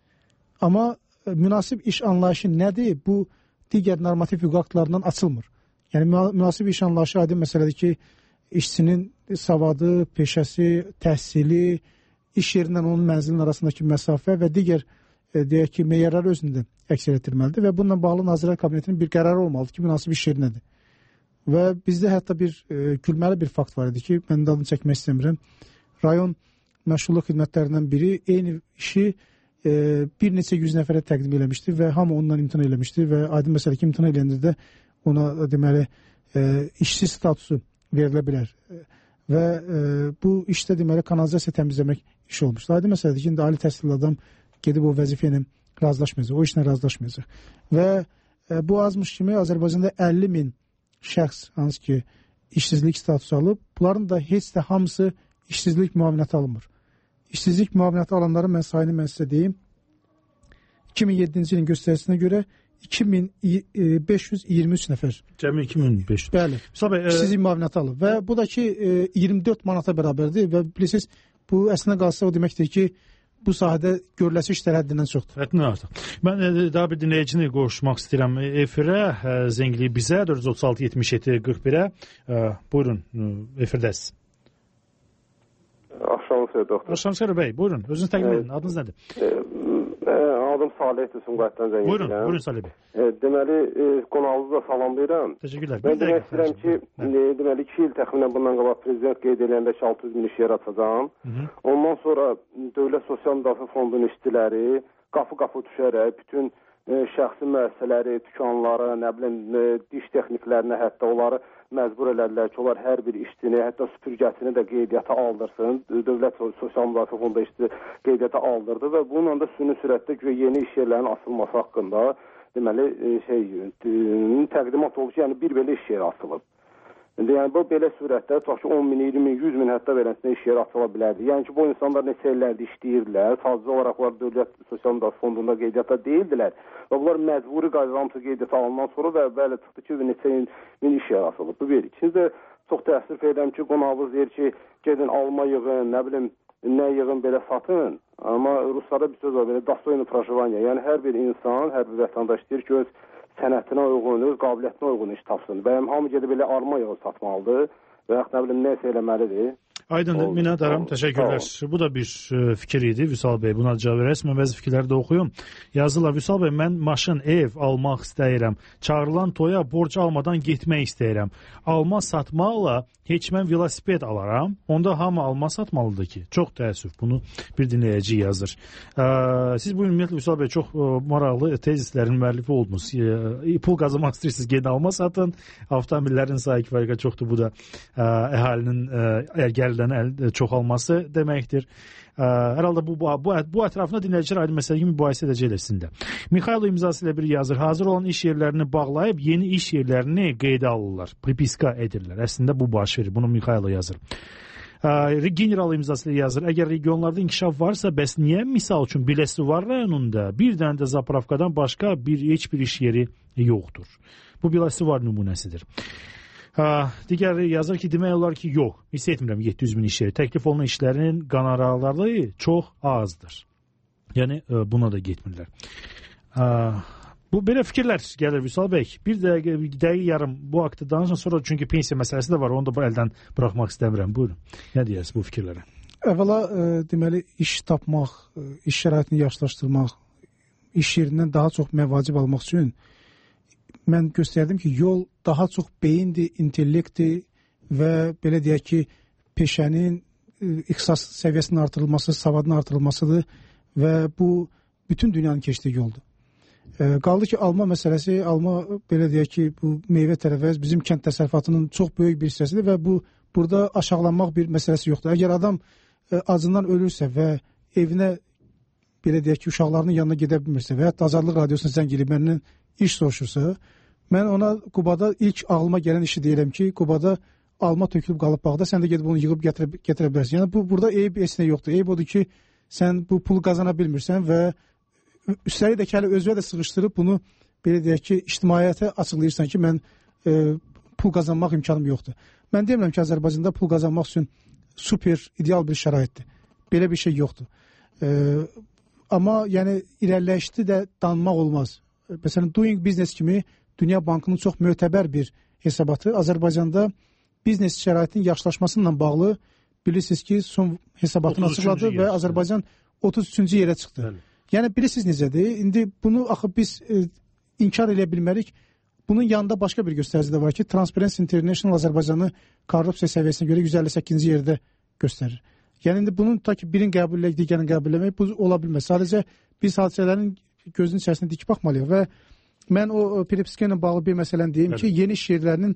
Amma münasib iş anlayışı nədir? Bu digər normativ hüquq aktlarından açılmır. Yəni münasib iş anlayışı aydın məsələdir ki, işçinin savadı, peşəsi, təhsili, iş yerindən onun mənzilin arasındakı məsafə və digər deyək ki, meyarlar özündə əks etdirməlidir və bununla bağlı Nazirlər Kabinetinin bir qərarı olmalıdır ki, münasib iş yeri nədir? Və bizdə hətta bir gülməli bir fakt var idi ki, mən də adını çəkmək istəmirəm. Rayon məşğulluq xidmətlərindən biri eyni işi bir neçə yüz nəfərə təqdim eləmişdi və hamı ondan imtina eləmişdi və aydın məsələ ki, imtina eləyəndə də ona deməli işsiz statusu verilə bilər. Və bu işdə deməli kanalizasiya təmizləmək iş olmuşdu. Aydın məsələdir ki, indi ali təhsilli adam gedib o vəzifə ilə razılaşmayacaq, o işlə razılaşmayacaq. Və bu azmış kimi Azərbaycanda 50 min şəxs hansı ki işsizlik statusu alıb, bunların da heç də hamısı işsizlik müavinəti alınmır. İşsizlik müavinəti alanların mən sayını mən sizə deyim. 2007-ci ilin göstərisinə görə 2523 nəfər. Cəmi 2500. Bəli. İşsizlik müavinəti alıb və bu da ki 24 manata bərabərdir və bilirsiniz, bu əslində qalsa o deməkdir ki, bu sahədə görüləsi işlər həddindən çoxdur. Həddindən artıq. Mən daha bir dinləyicini qoşmaq istəyirəm efirə. Zəngli bizə 436-77-41-ə. Buyurun, efirdəsiz. Axşamınız xeyir, doktor. Axşamınız xeyir bəy, buyurun. Özünüz təqdim edin, adınız nədir? Adım Salihdir, Sumqayıtdan zəng edirəm. Buyurun Salih bəy. Deməli, qonağınızı da salamlayıram. Təşəkkürlər. Mən demək istəyirəm ki, deməli 2 il təxminən bundan qabaq prezident qeyd edəndə 600 min iş yer açacağım. Ondan sonra Dövlət Sosial Müdafiə Fondunun işçiləri qapı-qapı düşərək bütün şəxsi müəssisələri, dükanları, nə bilim, diş texniklərinə hətta onları məcbur elədilər ki, onlar hər bir işçini, hətta süpürgəsini də qeydiyyata aldırsın. Dövlət Sosial Müdafiə Fondu işçi qeydiyyata aldırdı və bununla da süni sürətdə yeni iş yerlərinin açılması haqqında deməli təqdimat oldu ki, yəni bir belə iş yeri açılıb. Yəni bu belə sürətdə tutaq ki 10 min, 20 min, 100 min hətta beləsinə iş yeri açıla bilərdi. Yəni ki, bu insanlar neçə illərdə işləyirdilər, sadəcə olaraq onlar Dövlət Sosial Müdafiə Fondunda qeydiyyata deyildilər və bunlar məcburi qaydada hamısı qeydiyyata alınan sonra və bəli çıxdı ki, neçə min iş yeri açılıb. Bu bir. İkincisi də çox təəssüf edirəm ki, qonağınız deyir ki, gedin alma yığın, nə bilim, nə yığın belə satın. Amma ruslarda bir söz var, belə dostoyni prajivaniya. Yəni hər bir insan, hər bir vətəndaş deyir ki, öz sənətinə uyğun, öz qabiliyyətinə uyğun iş tapsın. Bəyəm hamı gedib elə arma yağı satmalıdır və yaxud nə bilim, nəsə eləməlidir. Aydındır, minnətdaram, təşəkkürlər. Bu da bir fikir idi, Vüsal bəy. Buna cavab verəsiz, mən bəzi fikirləri də oxuyum. Yazırlar, Vüsal bəy, mən maşın, ev almaq istəyirəm. Çağırılan toya borc almadan getmək istəyirəm. Alma satmaqla heç mən velosiped alaram. Onda hamı alma satmalıdır ki. Çox təəssüf, bunu bir dinləyici yazır. Siz bu ümumiyyətlə, Vüsal bəy, çox maraqlı tezislərin müəllifi oldunuz. Pul qazanmaq istəyirsiniz, gedin alma satın. Avtomobillərin sayı kifayət çoxdur, bu da əhalinin əgər gəlirlərin çoxalması deməkdir. Hər halda bu ətrafında dinləyicilər aydın məsələ kimi mübahisə edəcəklər sizin də. Mikhailo imzası ilə bir yazır. Hazır olan iş yerlərini bağlayıb yeni iş yerlərini qeydə alırlar. Pripiska edirlər. Əslində bu baş verir. Bunu Mikhailo yazır. General imzası ilə yazır. Əgər regionlarda inkişaf varsa, bəs niyə misal üçün Biləsuvar rayonunda bir dənə də zapravkadan başqa heç bir iş yeri yoxdur? Bu Biləsuvar nümunəsidir. Digər yazır ki, demək olar ki, yox, hiss etmirəm 700 min iş yeri. Təklif olunan işlərin qanarları çox azdır. Yəni, buna da getmirlər. Bu belə fikirlər gəlir Vüsal bəy. Bir dəqiqə yarım bu haqda danışın, sonra çünki pensiya məsələsi də var, onu da əldən buraxmaq istəmirəm. Buyurun, nə deyərsiniz bu fikirlərə? Əvvəla, deməli, iş tapmaq, iş şəraitini yaxşılaşdırmaq, iş yerindən daha çox məvacib almaq üçün mən göstərdim ki, yol daha çox beyindir, intellektdir və belə deyək ki, peşənin ixtisas səviyyəsinin artırılması, savadının artırılmasıdır və bu bütün dünyanın keçdiyi yoldur. Qaldı ki, alma məsələsi, alma belə deyək ki, bu meyvə tərəvəz bizim kənd təsərrüfatının çox böyük bir hissəsidir və burada aşağılanmaq bir məsələsi yoxdur. Əgər adam acından ölürsə və evinə belə deyək ki, uşaqlarının yanına gedə bilmirsə və hətta Azadlıq Radiosuna zəng edib məndən iş soruşursa, mən ona Qubada ilk ağlıma gələn işi deyirəm ki, Qubada alma tökülüb qalıb bağda, sən də gedib onu yığıb gətirə bilərsən. Yəni, burada eyb esinə yoxdur. Eyb odur ki, sən bu pulu qazana bilmirsən və üstəlik də ki, özünə də sığışdırıb bunu, belə deyək ki, ictimaiyyətə açıqlayırsan ki, mən pul qazanmaq imkanım yoxdur. Mən demirəm ki, Azərbaycanda pul qazanmaq üçün super, ideal bir şəraitdir. Belə bir şey yoxdur. Amma yəni, irəliləyişli də danmaq olmaz. Məsələn, Doing Business kimi Dünya Bankının çox mötəbər bir hesabatı Azərbaycanda biznes şəraitinin yaxşılaşmasıyla bağlı bilirsiniz ki, son hesabatını açıqladı və Azərbaycan 33-cü yerə çıxdı. Yəni, bilirsiniz necədir? İndi bunu axı biz inkar edə bilmərik. Bunun yanında başqa bir göstərici də var ki, Transparency International Azərbaycanı korrupsiya səviyyəsinə görə 158-ci yerdə göstərir. Yəni, indi bunun ta ki, birin qəbul edək, digərini qəbul etmək, bu ola bilməz. Sadəcə biz hadisələrin gözünün içərisində dik baxmalıyıq və mən o Pripiska ilə bağlı bir məsələni deyim ki, yeni iş yerlərinin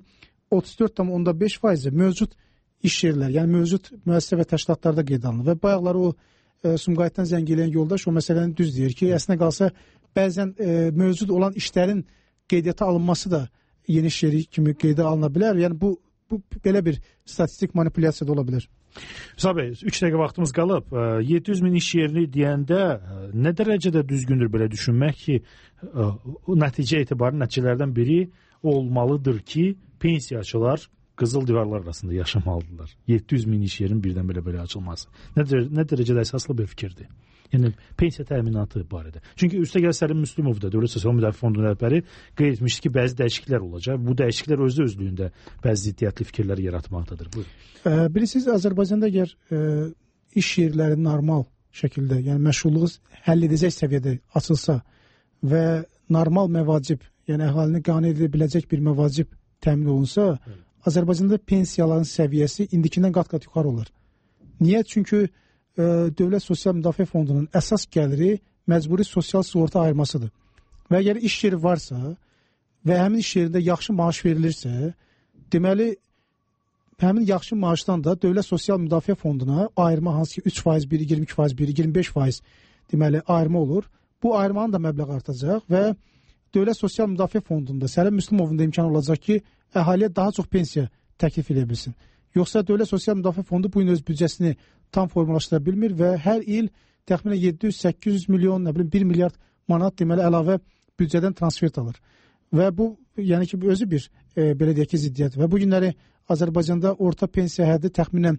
34,5% mövcud iş yerlər, yəni mövcud müəssisə və təşkilatlarda qeyd alınır və bayaqları o Sumqayıtdan zəng eləyən yoldaş o məsələni düz deyir ki, əslində qalsa bəzən mövcud olan işlərin qeydiyyata alınması da yeni iş yeri kimi qeydə alına bilər. Yəni bu belə bir statistik manipulyasiya da ola bilər. Hüsam bəy, 3 dəqiqə vaxtımız qalıb. 700 min iş yerini deyəndə nə dərəcədə düzgündür belə düşünmək ki, nəticə etibarı nəticələrdən biri olmalıdır ki, pensiyaçılar qızıl divarlar arasında yaşamalıdırlar. 700 min iş yerin birdən belə açılması. Nə dərəcədə əsaslı bir fikirdir? Yəni, pensiya təminatı barədə. Çünki üstəgəl Səlim Müslümov da Dövlət Sosial Müdafiə Fondunun rəhbəri qeyd etmişdi ki, bəzi dəyişikliklər olacaq. Bu dəyişikliklər özlüyündə bəzi ziddiyyətli fikirlər yaratmaqdadır. Buyurun. Bilirsiniz, Azərbaycanda əgər iş yerləri normal şəkildə, yəni məşğulluğu həll edəcək səviyyədə açılsa və normal məvacib, yəni əhalini qane edə biləcək bir məvacib təmin olunsa, Azərbaycanda pensiyaların səviyyəsi indikindən qat-qat yuxarı olur. Niyə? Çünki Dövlət Sosial Müdafiə Fondunun əsas gəliri məcburi sosial sığorta ayırmasıdır. Və əgər iş yeri varsa və həmin iş yerində yaxşı maaş verilirsə, deməli, həmin yaxşı maaşdan da Dövlət Sosial Müdafiə Fonduna ayırma hansı ki 3%, biri 22%, biri 25% deməli, ayırma olur. Bu ayırmanın da məbləği artacaq və Dövlət Sosial Müdafiə Fondunda Səlim Müslümovun da imkanı olacaq ki, əhaliyə daha çox pensiya təklif edə bilsin. Yoxsa Dövlət Sosial Müdafiə Fondu bu gün öz büdcəsini tam formalaşdıra bilmir və hər il təxminən 700-800 milyon, 1 milyard manat deməli əlavə büdcədən transfert alır. Və bu, yəni ki, özü bir belə deyək ki, ziddiyyət. Və bu günləri Azərbaycanda orta pensiya həddi təxminən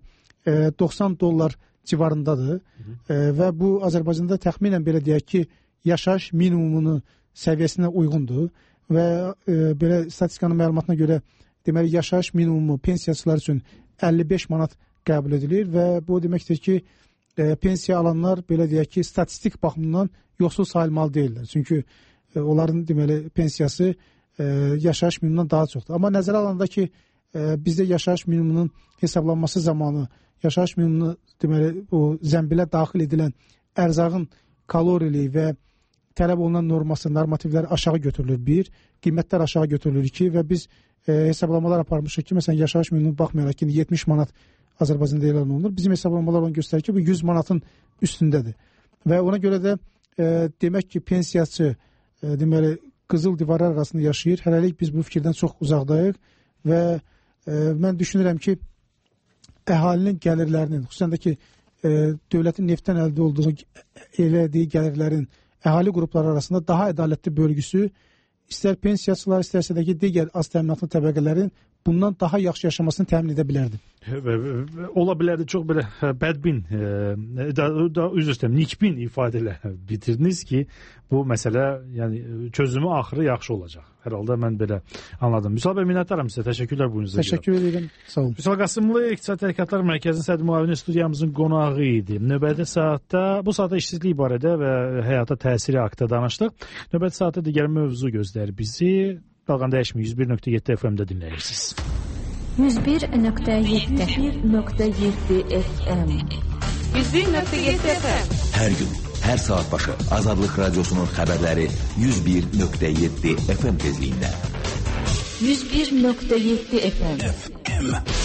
$90 civarındadır və bu Azərbaycanda təxminən belə deyək ki, yaşayış minimumunun səviyyəsinə uyğundur və belə statistikanın məlumatına görə deməli yaşayış minimumu pensiyaçılar üçün 55 manat qəbul edilir və bu deməkdir ki, pensiya alanlar belə deyək ki, statistik baxımından yoxsul sayılmalı deyirlər. Çünki onların deməli pensiyası yaşayış minimumundan daha çoxdur. Amma nəzərə alanda ki, bizdə yaşayış minimumunun hesablanması zamanı yaşayış minimumunu deməli o zəmbilə daxil edilən ərzağın kalorili və tələb olunan norması, normativlər aşağı götürülür bir, qiymətlər aşağı götürülür iki və biz hesablamalar aparmışıq ki, məsələn, yaşayış minimumuna baxmayaraq ki, 70 manat Azərbaycanda elan olunur. Bizim hesablamalar onu göstərir ki, bu 100 manatın üstündədir. Və ona görə də demək ki, pensiyaçı deməli qızıl divarlar arasında yaşayır. Hələlik biz bu fikirdən çox uzaqdayıq və mən düşünürəm ki, əhalinin gəlirlərinin, xüsusən də ki, dövlətin neftdən əldə olduğu elədiyi gəlirlərin əhali qrupları arasında daha ədalətli bölgüsü istər pensiyaçılar, istərsə də ki, digər az təminatlı təbəqələrin bundan daha yaxşı yaşamasını təmin edə bilərdi. Ola bilərdi, çox belə bədbin, üzr istəyirəm, nikbin ifadə ilə bitirdiniz ki, bu məsələ yəni çözümü axırı yaxşı olacaq. Hər halda mən belə anladım. Müsal bəy, minnətdaram sizə. Təşəkkürlər buyunuza. Təşəkkür edirəm. Sağ olun. Müsal Qasımlı İqtisadi Tədqiqatlar Mərkəzinin sədr müavini studiyamızın qonağı idi. Növbəti saatda, bu saatda işsizlik barədə və həyata təsiri haqqında danışdıq. Növbəti saatda digər mövzu gözləyir bizi. Dalğan dəyişmir, 101.7 FM-də dinləyirsiniz. 101.7 FM 101.7 FM Hər gün, hər saat başı Azadlıq Radiosunun xəbərləri 101.7 FM tezliyində. 101.7 FM